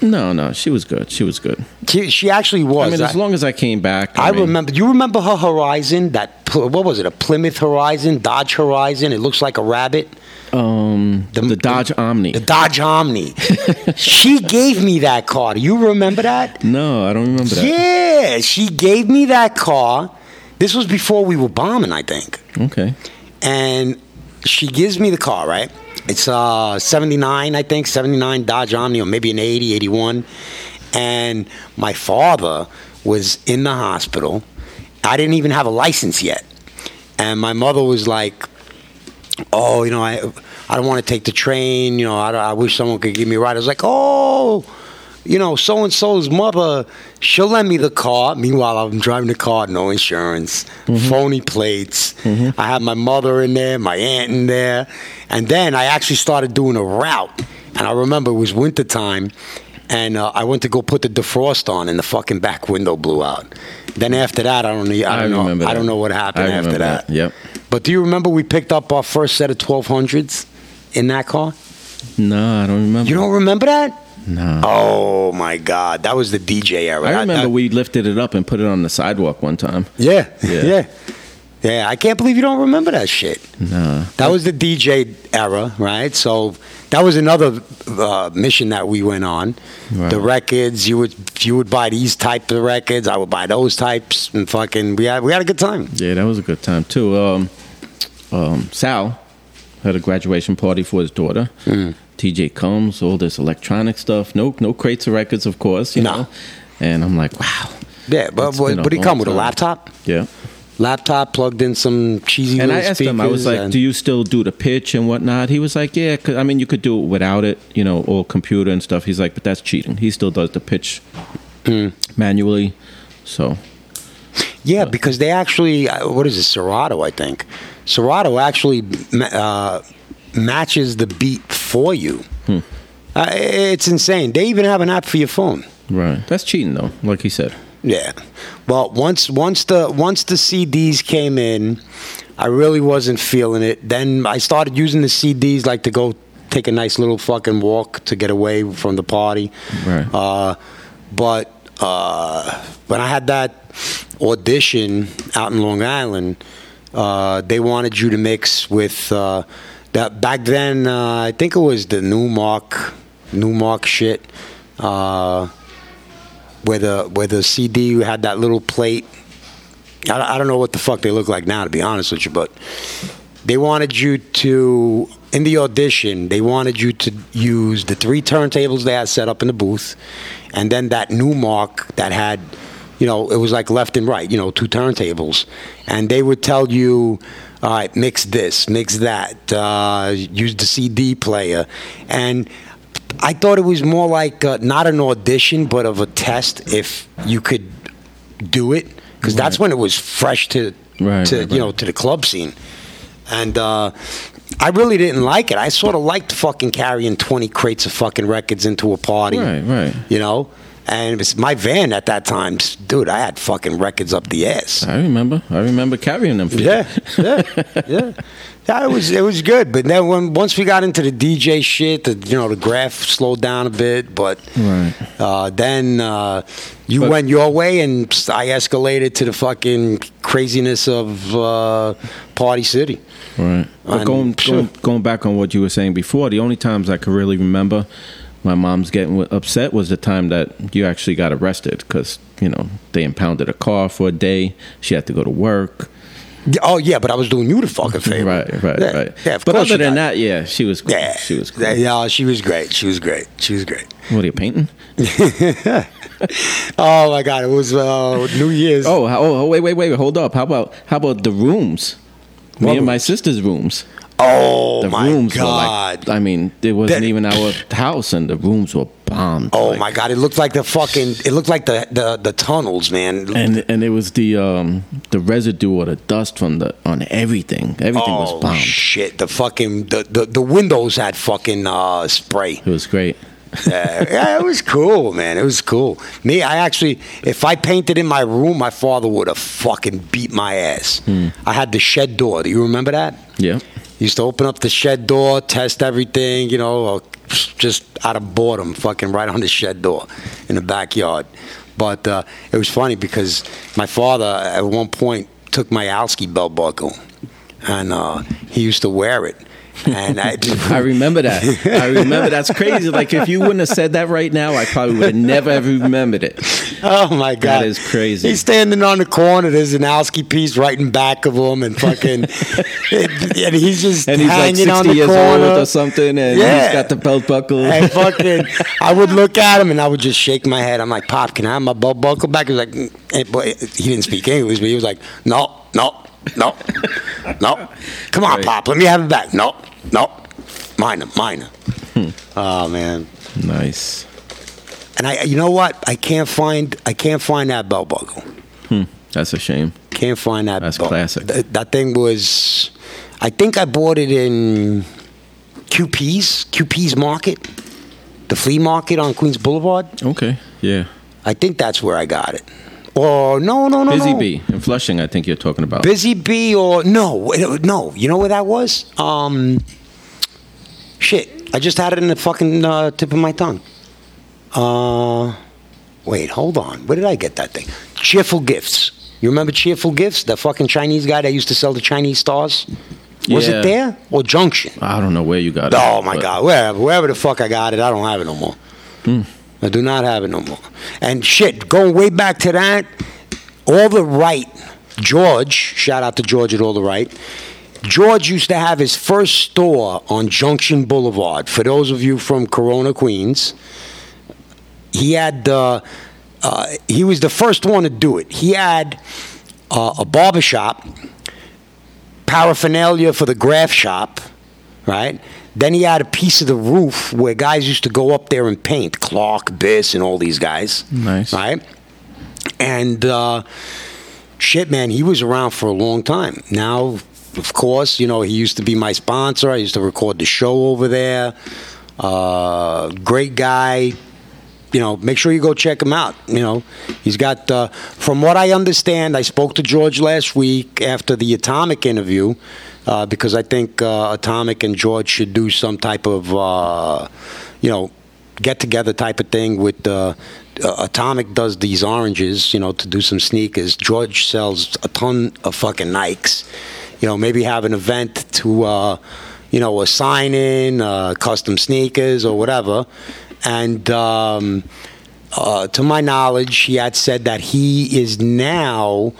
B: No, no, she was good. She was good.
A: She, she actually was.
B: I mean, as
A: I,
B: long as I came back. I,
A: I
B: mean,
A: remember. You remember her Horizon? That what was it? A Plymouth Horizon, Dodge Horizon. It looks like a rabbit.
B: Um, the, the Dodge
A: the,
B: Omni.
A: The Dodge Omni. She gave me that car. Do you remember that?
B: No, I don't remember that.
A: Yeah, she gave me that car. This was before we were bombing, I think.
B: Okay.
A: And she gives me the car, right? It's uh seventy-nine, I think, seventy-nine Dodge Omni, or maybe an eighty, eighty-one. And my father was in the hospital. I didn't even have a license yet. And my mother was like, oh, you know, I I don't want to take the train. You know, I, I wish someone could give me a ride. I was like, oh, you know, so-and-so's mother, she'll lend me the car. Meanwhile, I'm driving the car, no insurance, mm-hmm. phony plates. Mm-hmm. I had my mother in there, my aunt in there. And then I actually started doing a route. And I remember it was wintertime. And uh, I went to go put the defrost on, and the fucking back window blew out. Then after that, I don't know. I don't
B: I
A: know.
B: That.
A: I don't know what happened
B: I
A: after that.
B: that. Yep.
A: But do you remember we picked up our first set of twelve hundreds in that car?
B: No, I don't remember.
A: You don't remember that?
B: No.
A: Oh my God, that was the D J era.
B: I remember
A: I, I,
B: we lifted it up and put it on the sidewalk one time.
A: Yeah,
B: yeah,
A: yeah, yeah. I can't believe you don't remember that shit.
B: No.
A: That was the D J era, right? So that was another uh, mission that we went on. Right. The records, you would you would buy these type of records. I would buy those types, and fucking we had we had a good time.
B: Yeah, that was a good time too. Um, um, Sal had a graduation party for his daughter. Mm. T J comes, all this electronic stuff. No, no crates of records, of course. You
A: no.
B: know, and I'm like, wow.
A: Yeah, but but, but he come with a laptop.
B: Yeah.
A: Laptop, plugged in some cheesy
B: and
A: little
B: I asked
A: speakers.
B: him, I was like,
A: and...
B: do you still do the pitch and whatnot? He was like, yeah, cause, I mean, you could do it without it, you know, all computer and stuff. He's like, but that's cheating. He still does the pitch mm. manually, so.
A: Yeah,
B: but.
A: because they actually, what is it, Serato, I think. Serato actually uh, matches the beat for you. Hmm. Uh, it's insane. They even have an app for your phone.
B: Right. That's cheating, though, like he said.
A: Yeah. Well, once once the once the C Ds came in, I really wasn't feeling it. Then I started using the C Ds like to go take a nice little fucking walk to get away from the party.
B: Right.
A: Uh, but uh, when I had that audition out in Long Island, uh, they wanted you to mix with uh, that. Back then, uh, I think it was the Newmark, Newmark shit. Uh, Where the where the C D had that little plate. I, I don't know what the fuck they look like now, to be honest with you, but they wanted you to, in the audition, they wanted you to use the three turntables they had set up in the booth, and then that Newmark that had, you know, it was like left and right, you know, two turntables, and they would tell you, all right, mix this, mix that, uh, use the C D player, and I thought it was more like uh, not an audition, but of a test if you could do it, because right. that's when it was fresh to,
B: right,
A: to
B: right,
A: you
B: right.
A: know, to the club scene, and uh, I really didn't like it. I sort of liked fucking carrying twenty crates of fucking records into a party,
B: right, right.
A: You know, and it was my van at that time, dude. I had fucking records up the ass.
B: I remember. I remember carrying them for
A: yeah,
B: you.
A: yeah, yeah. Yeah, it was it was good, but then when once we got into the D J shit, the you know the graph slowed down a bit, but
B: right.
A: uh, then uh, you
B: but,
A: went your way, and I escalated to the fucking craziness of uh, Party City.
B: Right. But going, going going back on what you were saying before, the only times I could really remember my mom's getting upset was the time that you actually got arrested because you know they impounded a car for a day. She had to go to work.
A: Oh yeah, but I was doing you the fucking favor.
B: Right, right,
A: yeah.
B: right.
A: Yeah, of
B: but
A: course
B: other than
A: got,
B: that, yeah, she was. Cool.
A: Yeah,
B: she was. Cool.
A: Yeah, she was great. She was great. She was great.
B: What are you painting?
A: Oh my God, it was uh, New Year's.
B: Oh, oh, wait, wait, wait, hold up. How about how about the rooms? Me
A: what
B: and my
A: rooms?
B: sister's rooms.
A: Oh
B: the
A: my
B: rooms
A: God!
B: Were like, I mean, it wasn't
A: that,
B: even our house, and the rooms were bombed.
A: Oh
B: like,
A: my God! It looked like the fucking. It looked like the the, the tunnels, man.
B: And and it was the um the residue or the dust from the on everything. Everything
A: oh,
B: was bombed.
A: Shit! The fucking the, the, the windows had fucking uh, spray.
B: It was great.
A: yeah, yeah, it was cool, man. It was cool. Me, I actually, if I painted in my room, my father would have fucking beat my ass. Hmm. I had the shed door. Do you remember that?
B: Yeah.
A: Used to open up the shed door, test everything, you know, or just out of boredom, fucking right on the shed door in the backyard. But uh, it was funny because my father at one point took my Alski belt buckle, and uh, he used to wear it. And I,
B: I remember that. I remember that's crazy. Like if you wouldn't have said that right now, I probably would have never ever remembered it.
A: Oh my God,
B: that is crazy.
A: He's standing on the corner. There's an Alski piece right in back of him, and fucking, and he's just
B: and he's
A: hanging
B: like
A: on the
B: years
A: corner
B: old or something, and
A: yeah.
B: he's got the belt buckle.
A: And fucking, I would look at him and I would just shake my head. I'm like, Pop, can I have my belt buckle back? He was like, hey, boy, he didn't speak English, but he was like, no, no, no, no. Come on, right. Pop, let me have it back. No, no. Minor, minor. Hmm. Oh man,
B: nice.
A: And I, you know what? I can't find, I can't find that belt buckle.
B: Hmm. That's a shame.
A: Can't find that.
B: That's
A: belt.
B: classic.
A: Th- that thing was, I think I bought it in Q P's, Q P's Market, the flea market on Queens Boulevard.
B: Okay, yeah.
A: I think that's where I got it. Or no, no, no,
B: Busy
A: no.
B: Bee in Flushing. I think you're talking about
A: Busy Bee, or no, no. You know where that was? Um. Shit, I just had it in the fucking uh, tip of my tongue. Uh, wait, hold on. Where did I get that thing? Cheerful Gifts. You remember Cheerful Gifts? The fucking Chinese guy that used to sell the Chinese stars? Was
B: yeah.
A: it there? Or Junction?
B: I don't know where you got it.
A: Oh, my
B: but.
A: God. Wherever, wherever the fuck I got it, I don't have it no more.
B: Hmm.
A: I do not have it no more. And shit, going way back to that, All the Right, George, shout out to George at All the Right, George used to have his first store on Junction Boulevard. For those of you from Corona, Queens, he had uh, uh, he was the first one to do it. He had uh, a barbershop, paraphernalia for the graph shop, right? Then he had a piece of the roof where guys used to go up there and paint. Clark, Biss, and all these guys.
B: Nice.
A: Right? And uh, shit, man, he was around for a long time. Now, of course, you know, he used to be my sponsor. I used to record the show over there. Uh, great guy. You know, make sure you go check him out. You know, he's got, uh, from what I understand, I spoke to George last week after the Atomic interview, uh, because I think uh, Atomic and George should do some type of, uh, you know, get-together type of thing with, uh, uh, Atomic does these oranges, you know, to do some sneakers. George sells a ton of fucking Nikes. You know, maybe have an event to, uh, you know, a sign-in, uh, custom sneakers or whatever. And um, uh, to my knowledge, he had said that he is now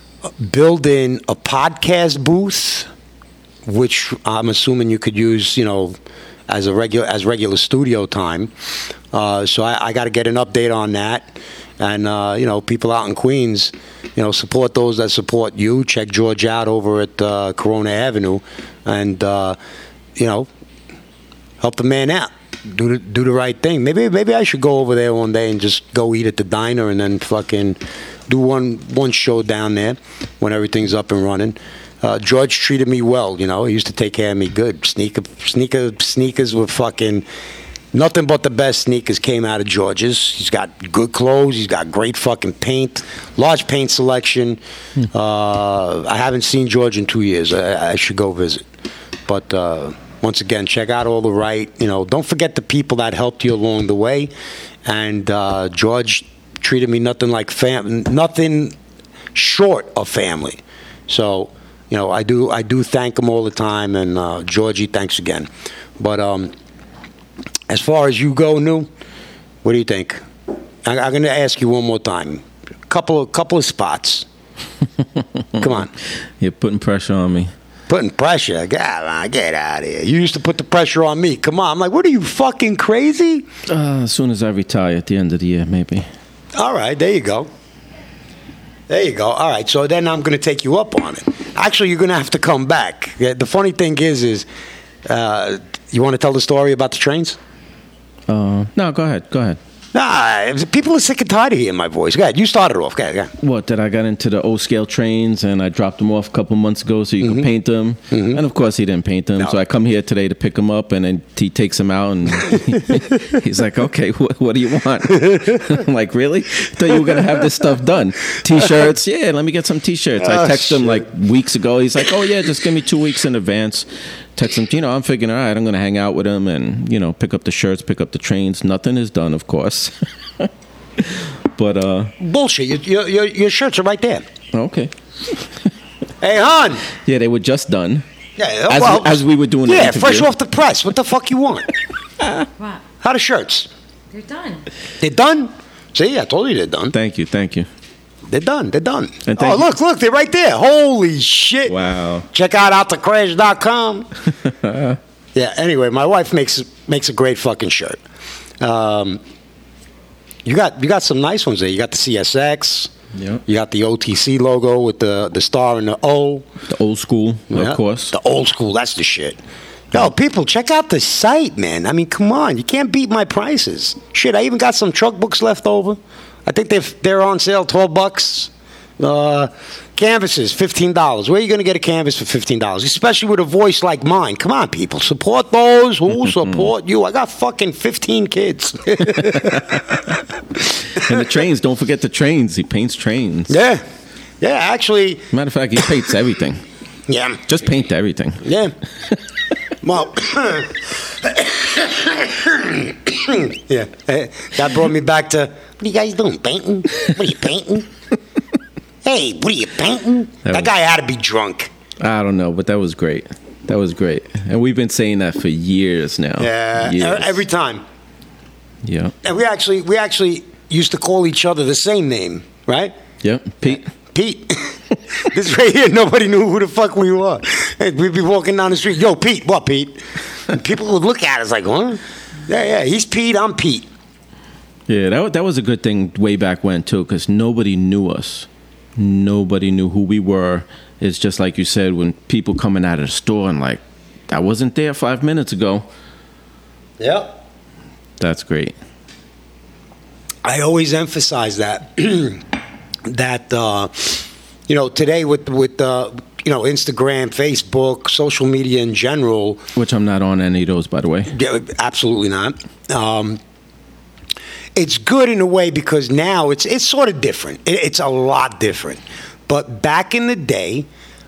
A: building a podcast booth, which I'm assuming you could use, you know, as a regular as regular studio time. Uh, so I, I got to get an update on that. And, uh, you know, people out in Queens, you know, support those that support you. Check George out over at uh, Corona Avenue. And, uh, you know, help the man out. Do the, do the right thing. Maybe maybe I should go over there one day and just go eat at the diner and then fucking do one one show down there when everything's up and running. Uh, George treated me well, you know. He used to take care of me good. Sneaker, sneaker, sneakers were fucking... Nothing but the best sneakers came out of George's. He's got good clothes. He's got great fucking paint. Large paint selection. Hmm. Uh, I haven't seen George in two years. I, I should go visit. But... Uh, Once again, check out All the Right. You know, don't forget the people that helped you along the way. And uh, George treated me nothing like fam, nothing short of family. So, you know, I do I do thank him all the time. And uh, Georgie, thanks again. But um, as far as you go, New, what do you think? I, I'm going to ask you one more time. A couple of couple of spots. Come on.
B: You're putting pressure on me.
A: Putting pressure. God, get out of here. You used to put the pressure on me. Come on. I'm like, what are you, fucking crazy?
B: Uh, as soon as I retire at the end of the year, maybe.
A: All right. There you go. There you go. All right. So then I'm going to take you up on it. Actually, you're going to have to come back. The funny thing is, is uh, you want to tell the story about the trains?
B: Uh, no, go ahead. Go ahead.
A: Nah, people are sick and tired of hearing my voice. Go ahead. You started off. Go ahead. Go ahead.
B: What, that I got into the O-scale trains and I dropped them off a couple months ago so you mm-hmm. could paint them. Mm-hmm. And, of course, he didn't paint them. No. So I come here today to pick them up, and then he takes them out, and he's like, okay, what, what do you want? I'm like, really? Thought you were going to have this stuff done. T-shirts? Yeah, let me get some T-shirts. Oh, I texted him, like, weeks ago. He's like, oh, yeah, just give me two weeks in advance text him. You know, I'm figuring, all right, I'm going to hang out with him and, you know, pick up the shirts, pick up the trains. Nothing is done, of course. But, uh...
A: Bullshit. Your, your, your shirts are right there.
B: Okay.
A: Hey, hon.
B: Yeah, they were just done.
A: Yeah,
B: as,
A: well,
B: we, as we were doing
A: yeah,
B: the interview.
A: fresh off the press. What the fuck you want?
C: What?
A: How the shirts?
C: They're done.
A: They're done? See, I told you they're done.
B: Thank you, thank you.
A: They're done. They're done.
B: And
A: Oh,
B: thank you.
A: look, look, they're right there. Holy shit.
B: Wow.
A: Check out out the crash dot com. Yeah, anyway, my wife makes makes a great fucking shirt. Um, you got you got some nice ones there. You got the C S X.
B: Yep.
A: You got the O T C logo with the, the star and the O.
B: The old school,
A: Yeah.
B: of course.
A: The old school, that's the shit. Yo, people, check out the site, man. I mean, come on. You can't beat my prices. Shit, I even got some truck books left over. I think they're, they're on sale, twelve bucks. Uh, canvases, fifteen dollars. Where are you going to get a canvas for fifteen dollars? Especially with a voice like mine. Come on, people. Support those who support you. I got fucking fifteen kids.
B: And the trains, don't forget the trains. He paints trains.
A: Yeah. Yeah, actually.
B: Matter of fact, he paints everything.
A: Yeah.
B: Just paint everything.
A: Yeah. Well, yeah. That brought me back to, what are you guys doing? Painting? What are you painting? Hey, what are you painting?
B: That
A: That
B: was-
A: guy had to be drunk.
B: I don't know, but that was great. That was great. And we've been saying that for years now.
A: Yeah.
B: Years.
A: Every time.
B: Yeah.
A: And we actually, we actually used to call each other the same name, right?
B: Yep. Pete.
A: Pete. This right here, nobody knew who the fuck we were. And we'd be walking down the street, yo, Pete, what, Pete? And people would look at us like, huh? Yeah, yeah, he's Pete, I'm Pete.
B: Yeah, that, wa- that was a good thing way back when, too, because nobody knew us. Nobody knew who we were. It's just like you said, when people coming out of the store and like, I wasn't there five minutes ago.
A: Yep.
B: That's great.
A: I always emphasize that, that, uh, you know, today with, with uh, you know, Instagram, Facebook, social media in general.
B: Which I'm not on any of those, by the way.
A: Yeah, absolutely not. Um, it's good in a way because now it's it's sort of different. It, it's a lot different. But back in the day,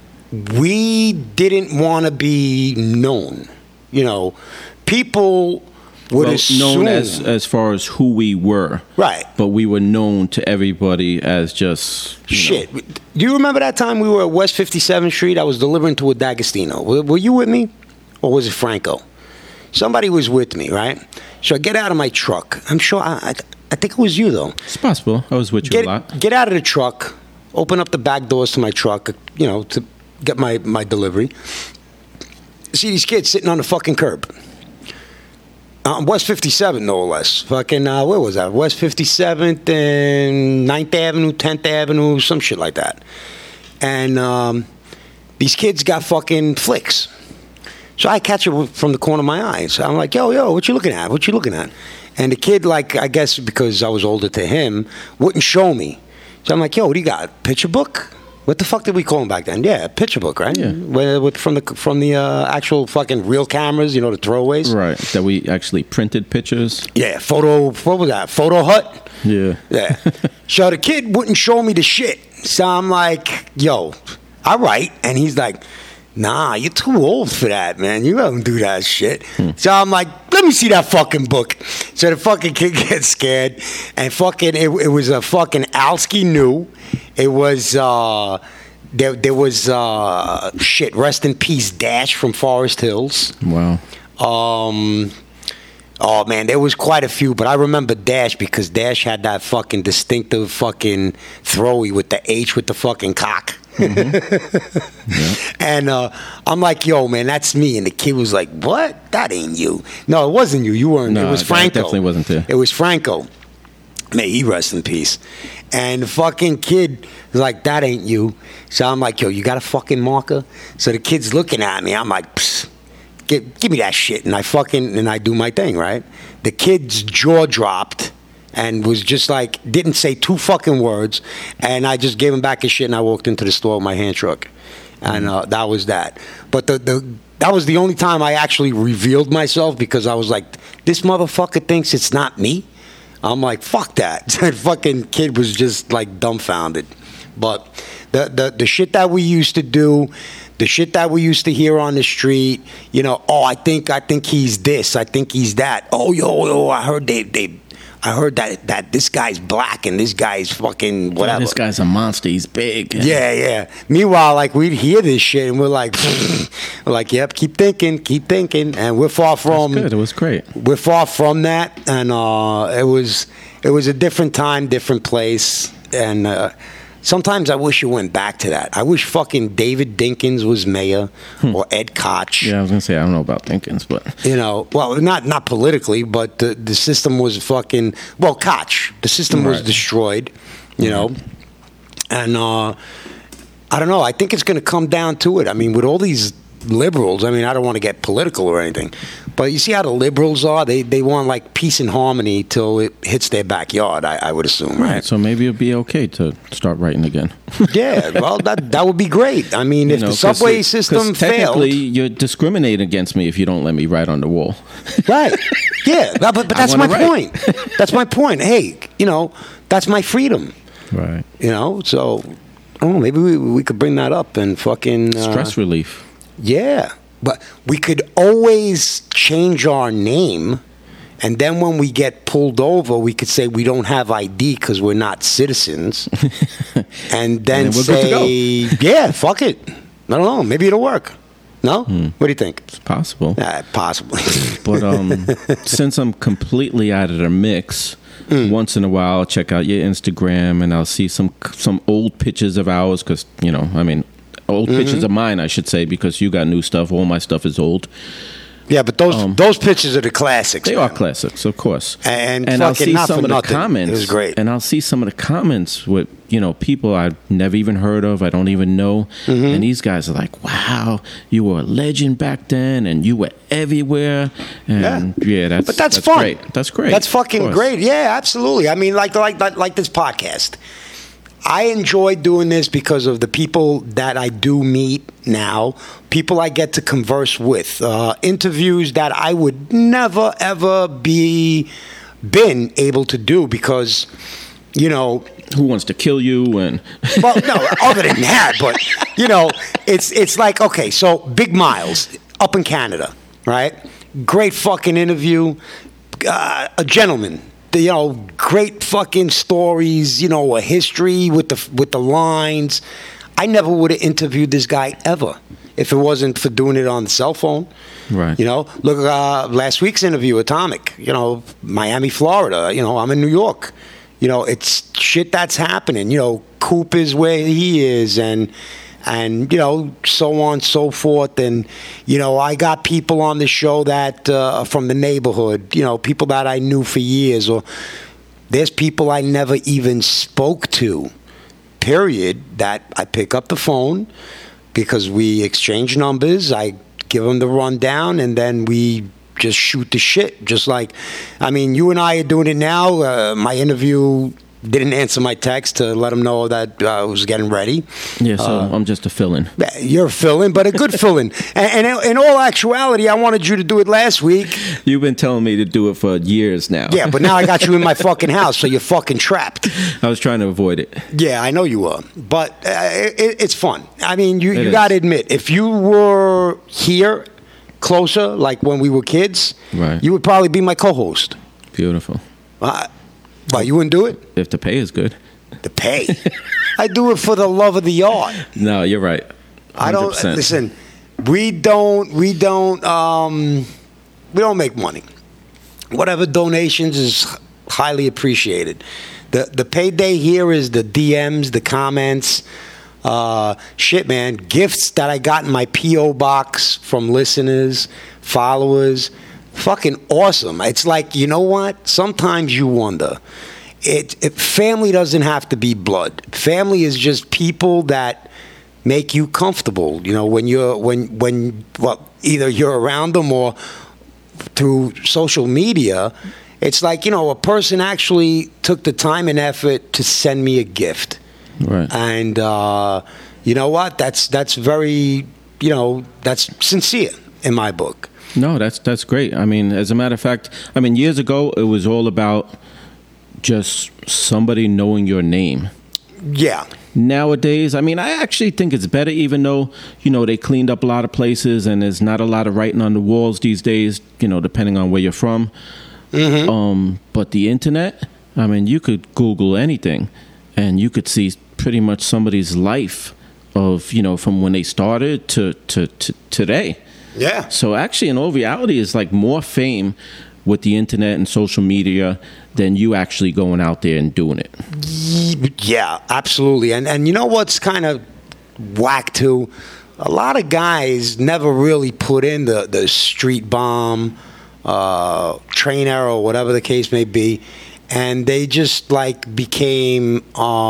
A: we didn't want to be known. You know, people would
B: Well,
A: assume
B: known as as far as who we were,
A: right.
B: but we were known to everybody as just you
A: Shit.
B: know.
A: Do you remember that time we were at West fifty-seventh Street? I was delivering to a D'Agostino. Were, were you with me? Or was it Franco? Somebody was with me, right? So I get out of my truck. I'm sure, I, I, I think it was you, though.
B: It's possible. I was with you
A: Get,
B: a lot.
A: get out of the truck, open up the back doors to my truck, you know, to get my, my delivery. See these kids sitting on the fucking curb. Uh, West fifty-seventh, no less. Fucking, uh, where was that? West fifty-seventh and ninth Avenue, tenth Avenue, some shit like that. And um, these kids got fucking flicks. So I catch it from the corner of my eye. So I'm like, yo, yo, what you looking at? What you looking at? And the kid, like, I guess because I was older to him, wouldn't show me. So I'm like, yo, what do you got? Picture book? What the fuck did we call him back then? Yeah, picture book, right?
B: Yeah.
A: With, with, from the from the uh, actual fucking real cameras, you know, the throwaways.
B: Right. That we actually printed pictures.
A: Yeah, photo. What was that? Photo Hut.
B: Yeah.
A: Yeah. So the kid wouldn't show me the shit. So I'm like, yo, all right. And he's like, nah, you're too old for that, man. You don't do that shit. Hmm. So I'm like, let me see that fucking book. So the fucking kid gets scared. And fucking, it, it was a fucking Alski New. It was, uh, there, there was, uh, shit, rest in peace, Dash from Forest Hills.
B: Wow.
A: Um... Oh, man, there was quite a few, but I remember Dash because Dash had that fucking distinctive fucking throwy with the H with the fucking cock. Mm-hmm. Yeah. And uh, I'm like, yo, man, that's me. And the kid was like, what? That ain't you. No, it wasn't you. You weren't.
B: No,
A: it was
B: that
A: Franco.
B: definitely wasn't there.
A: It was Franco. May he rest in peace. And the fucking kid was like, that ain't you. So I'm like, yo, you got a fucking marker? So the kid's looking at me. I'm like, psst. Give, give me that shit, and I fucking and I do my thing, right? The kid's jaw dropped and was just like didn't say two fucking words, and I just gave him back his shit, and I walked into the store with my hand truck, and uh, that was that. But the the that was the only time I actually revealed myself because I was like, this motherfucker thinks it's not me. I'm like, fuck that. That fucking kid was just like dumbfounded. But the, the the shit that we used to do, the shit that we used to hear on the street, you know, oh, I think I think he's this, I think he's that. Oh, yo, yo, I heard they they. I heard that that this guy's black and this guy's fucking whatever.
B: Yeah, this guy's a monster. He's big.
A: Yeah, yeah. Meanwhile, like, we'd hear this shit and we're like, we're like, yep, keep thinking, keep thinking, and we're far from.
B: That's good. It was great.
A: We're far from that, and uh, it was it was a different time, different place, and. Uh, Sometimes I wish it went back to that. I wish fucking David Dinkins was mayor hmm. or Ed Koch.
B: Yeah, I was gonna say I don't know about Dinkins, but
A: you know, well, not not politically, but the the system was fucking well, Koch. The system was right. destroyed, you know, and uh, I don't know. I think it's gonna come down to it. I mean, with all these liberals, I mean, I don't want to get political or anything, but you see how the liberals are? They they want like peace and harmony till it hits their backyard, I, I would assume, right?
B: right? So maybe it'll be okay to start writing again.
A: Yeah, well, that that would be great. I mean, if you know, the subway cause, system cause
B: technically,
A: failed...
B: you're discriminating against me if you don't let me write on the wall.
A: Right. Yeah, but, but that's my write. point. That's my point. Hey, you know, that's my freedom.
B: Right.
A: You know, so, oh, maybe we, we could bring that up and fucking... Uh,
B: Stress relief.
A: Yeah, but we could always change our name, and then when we get pulled over, we could say we don't have I D because we're not citizens, and then, and then say, yeah, fuck it. I don't know, maybe it'll work. No? Hmm. What do you think?
B: It's possible.
A: Uh, possibly.
B: But um, since I'm completely out of the mix, mm. once in a while I'll check out your Instagram, and I'll see some some old pictures of ours because, you know, I mean... Old mm-hmm. pictures of mine, I should say, because you got new stuff. All my stuff is old.
A: Yeah, but those um, those pictures are the classics.
B: They
A: man.
B: are classics, of course.
A: And,
B: and I'll see some of the
A: nothing.
B: comments.
A: It was great.
B: And I'll see some of the comments with, you know, people I've never even heard of. I don't even know. Mm-hmm. And these guys are like, "Wow, you were a legend back then, and you were everywhere." And yeah, yeah that's
A: but that's,
B: that's
A: fun.
B: Great. That's great.
A: That's fucking great. Yeah, absolutely. I mean, like like like, like this podcast. I enjoy doing this because of the people that I do meet now, people I get to converse with, uh, interviews that I would never, ever be been able to do because, you know...
B: Who wants to kill you and...
A: Well, no, other than that, but, you know, it's it's like, okay, so Big Miles up in Canada, right? Great fucking interview, uh, a gentleman. The, you know, great fucking stories, you know, a history with the with the lines. I never would have interviewed this guy ever if it wasn't for doing it on the cell phone.
B: Right.
A: You know, look at uh, last week's interview, Atomic, you know, Miami, Florida. You know, I'm in New York. You know, it's shit that's happening. You know, Coop is where he is and... And, you know, so on and so forth. And, you know, I got people on the show that uh, from the neighborhood, you know, people that I knew for years. Or there's people I never even spoke to, period, that I pick up the phone because we exchange numbers. I give them the rundown and then we just shoot the shit. Just like, I mean, you and I are doing it now. Uh, my interview... Didn't answer my text to let him know that uh, I was getting ready.
B: Yeah, so
A: uh,
B: I'm just a fill-in.
A: You're a fill-in, but a good fill-in. And, and in all actuality, I wanted you to do it last week.
B: You've been telling me to do it for years now.
A: Yeah, but now I got you in my fucking house, so you're fucking trapped.
B: I was trying to avoid it.
A: Yeah, I know you were. But uh, it, it's fun. I mean, you, you got to admit, if you were here closer, like when we were kids, right. you would probably be my co-host.
B: Beautiful.
A: Uh, But you wouldn't do it?
B: If the pay is good.
A: The pay? I do it for the love of the art.
B: No, you're right. one hundred percent.
A: I don't listen. We don't. We don't. Um, we don't make money. Whatever donations is highly appreciated. The the payday here is the D Ms, the comments. Uh, shit, man. Gifts that I got in my P O box from listeners, followers. Fucking awesome. It's like, you know what? Sometimes you wonder. It, it family doesn't have to be blood. Family is just people that make you comfortable. You know, when you're when when well, either you're around them or through social media, it's like, you know, a person actually took the time and effort to send me a gift.
B: Right.
A: And uh, you know what? That's that's very, you know, that's sincere in my book.
B: No, that's that's great. I mean, as a matter of fact, I mean, years ago, it was all about just somebody knowing your name.
A: Yeah.
B: Nowadays, I mean, I actually think it's better, even though, you know, they cleaned up a lot of places and there's not a lot of writing on the walls these days, you know, depending on where you're from. Mm-hmm. Um, but the internet, I mean, you could Google anything and you could see pretty much somebody's life of, you know, from when they started to, to, to today.
A: Yeah.
B: So actually, in all reality, it's like more fame with the internet and social media than you actually going out there and doing it.
A: Yeah, absolutely. And and you know what's kind of whack too? A lot of guys never really put in the, the street bomb, uh, train arrow, whatever the case may be. And they just like became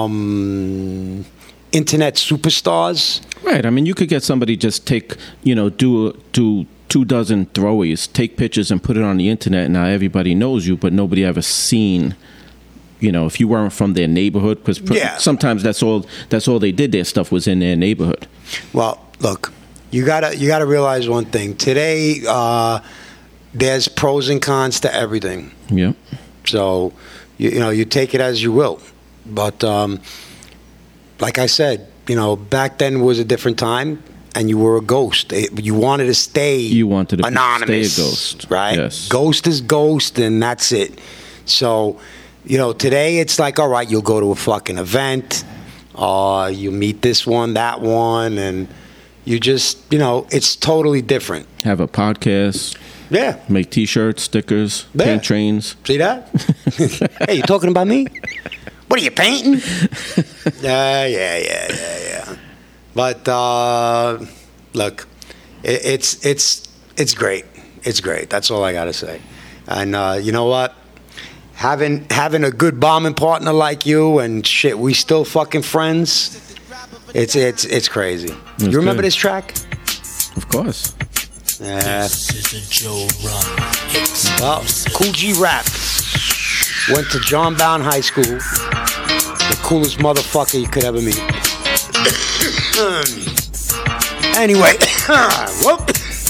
A: um, internet superstars.
B: Right. I mean, you could get somebody just take, you know, do do two dozen throwies, take pictures and put it on the internet. And now everybody knows you, but nobody ever seen, you know, if you weren't from their neighborhood, because pr-
A: Yeah.
B: sometimes that's all that's all they did. Their stuff was in their neighborhood.
A: Well, look, you gotta you gotta realize one thing. Today, uh, there's pros and cons to everything.
B: Yeah.
A: So, you, you know, you take it as you will. But um, like I said, you know, back then was a different time. And you were a ghost. You wanted to stay
B: You wanted to
A: anonymous,
B: stay a ghost.
A: right?
B: Yes.
A: Ghost is ghost, and that's it. So, you know, today it's like, all right, you'll go to a fucking event, uh, you meet this one, that one, and you just, you know, it's totally different.
B: Have a podcast.
A: Yeah.
B: Make T-shirts, stickers,
A: Yeah.
B: paint trains.
A: See that? Hey, you talking about me? What are you painting? Yeah, yeah, yeah, yeah, yeah. But uh, look, it, it's it's it's great. It's great. That's all I gotta say. And uh, you know what? Having having a good bombing partner like you and shit, we still fucking friends. It's it's it's crazy.
B: That's
A: You remember
B: good.
A: this track?
B: Of course.
A: Yeah. Well, Cool G Rap went to John Bound High School. The coolest motherfucker you could ever meet. Anyway, whoop.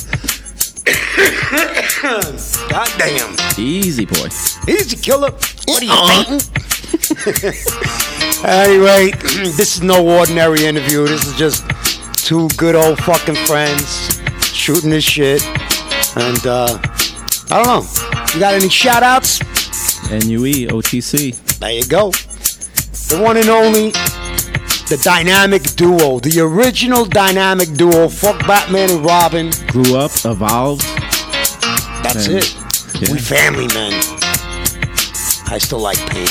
A: God damn.
B: Easy, boy.
A: Easy, killer. What are you painting? Anyway, this is no ordinary interview. This is just two good old fucking friends shooting this shit. And, uh, I don't know. You got any shout outs?
B: N U E, O T C.
A: There you go. The one and only, the dynamic duo, the original dynamic duo. Fuck Batman and Robin.
B: Grew up, evolved.
A: That's
B: And-
A: it.
B: yeah.
A: We family men. I still like paint.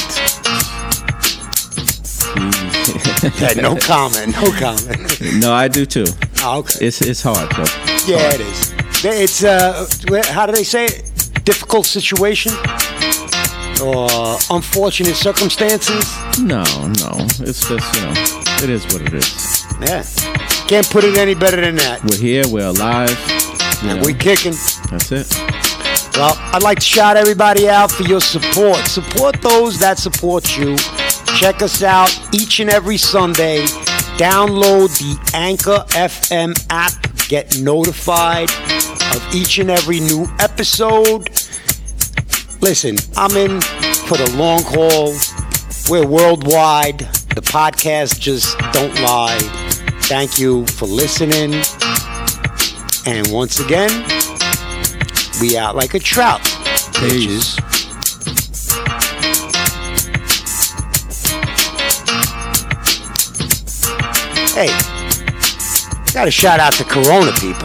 A: Yeah, no comment. No comment.
B: No, I do too.
A: Oh, okay.
B: It's it's hard though.
A: Yeah, it is. It's uh, how do they say it? Difficult situation or unfortunate circumstances.
B: No, no. It's just, you know, it is what it is.
A: Yeah, can't put it any better than that.
B: We're here, we're alive. You
A: And
B: know,
A: we kicking.
B: that's it.
A: Well, I'd like to shout everybody out for your support. Support those that support you. Check us out each and every Sunday. Download the Anchor F M app. Get notified of each and every new episode. Listen, I'm in for the long haul. We're worldwide. The podcast just don't lie. Thank you for listening. And once again, we out like a trout, bitches. Hey, got a shout out to Corona people.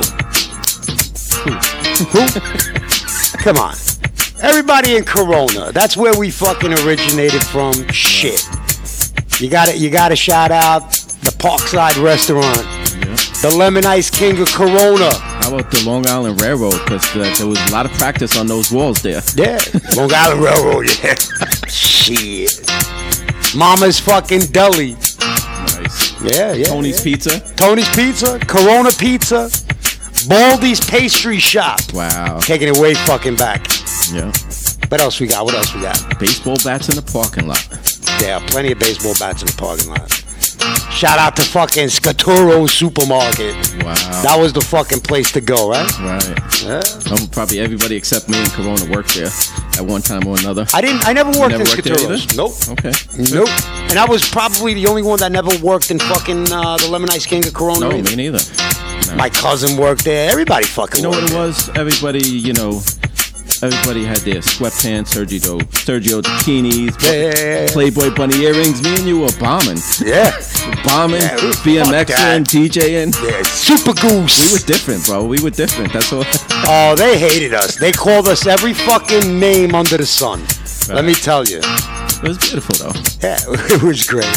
A: Who? Who? Come on. Everybody in Corona. That's where we fucking originated from. Shit. You got You got to shout out the Parkside Restaurant,
B: Yeah.
A: the Lemon Ice King of Corona.
B: How about the Long Island Railroad? Because uh, there was a lot of practice on those walls there.
A: Yeah, Long Island Railroad. Yeah. Shit. Mama's fucking Deli.
B: Nice.
A: Yeah, yeah.
B: Tony's
A: yeah.
B: Pizza.
A: Tony's Pizza, Corona Pizza, Baldy's Pastry Shop.
B: Wow.
A: Taking it way fucking back.
B: Yeah.
A: What else we got? What else we got?
B: Baseball bats in the parking lot.
A: Yeah, plenty of baseball bats in the parking lot. Shout out to fucking Scaturo Supermarket.
B: Wow.
A: That was the fucking place to go, right?
B: Right.
A: Yeah.
B: Um, probably everybody except me and Corona worked there at one time or another.
A: I didn't. I never worked
B: never
A: in
B: worked there
A: Scaturo's.
B: either?
A: Nope.
B: Okay.
A: Nope. And I was probably the only one that never worked in fucking uh, the Lemon Ice King of Corona.
B: No,
A: either.
B: me neither. No.
A: My cousin worked there. Everybody fucking
B: You know
A: worked
B: what it was? Everybody, you know, everybody had their sweatpants, Sergio, Sergio Tachinis,
A: Yeah, yeah, yeah, yeah.
B: Playboy bunny earrings. Me and you were bombing.
A: there. Yeah.
B: Bombing,
A: Yeah, we- fuck
B: BMXing,
A: that.
B: DJing.
A: Yeah. Super Goose.
B: We were different, bro. We were different. That's all.
A: Oh, they hated us. They called us every fucking name under the sun.
B: Right.
A: Let me tell you.
B: It was beautiful, though.
A: Yeah, it was great.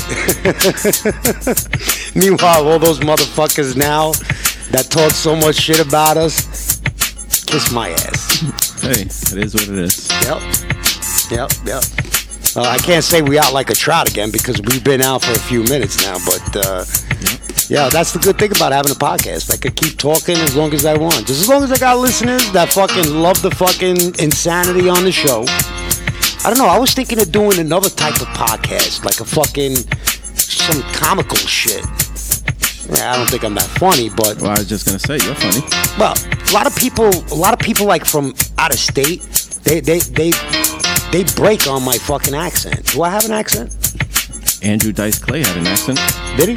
A: Meanwhile, all those motherfuckers now that talk so much shit about us, kiss my ass.
B: Hey, it is what it is.
A: Yep. Yep, yep. Uh, I can't say we out like a trout again because we've been out for a few minutes now, but uh, yeah, that's the good thing about having a podcast. I could keep talking as long as I want. Just as long as I got listeners that fucking love the fucking insanity on the show. I don't know, I was thinking of doing another type of podcast, like a fucking, some comical shit. Yeah, I don't think I'm that funny, but
B: Well, I was just gonna say you're funny.
A: well, a lot of people, a lot of people like from out of state, they they they they break on my fucking accent. Do I have an accent?
B: Andrew Dice Clay had an accent.
A: Did he?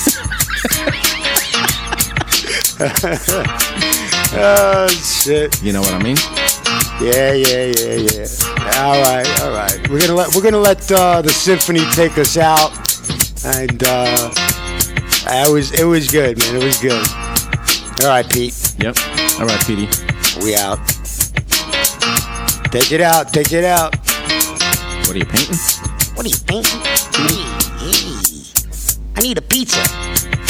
A: Oh shit!
B: You know what I mean?
A: Yeah, yeah, yeah, yeah. All right, all right. We're gonna let we're gonna let uh, the symphony take us out, and uh, it was it was good, man. It was good. All right, Pete.
B: Yep. All right, Petey.
A: We out. Take it out. Take it out.
B: What are you painting?
A: What are you painting? Hey, hey. I need a pizza.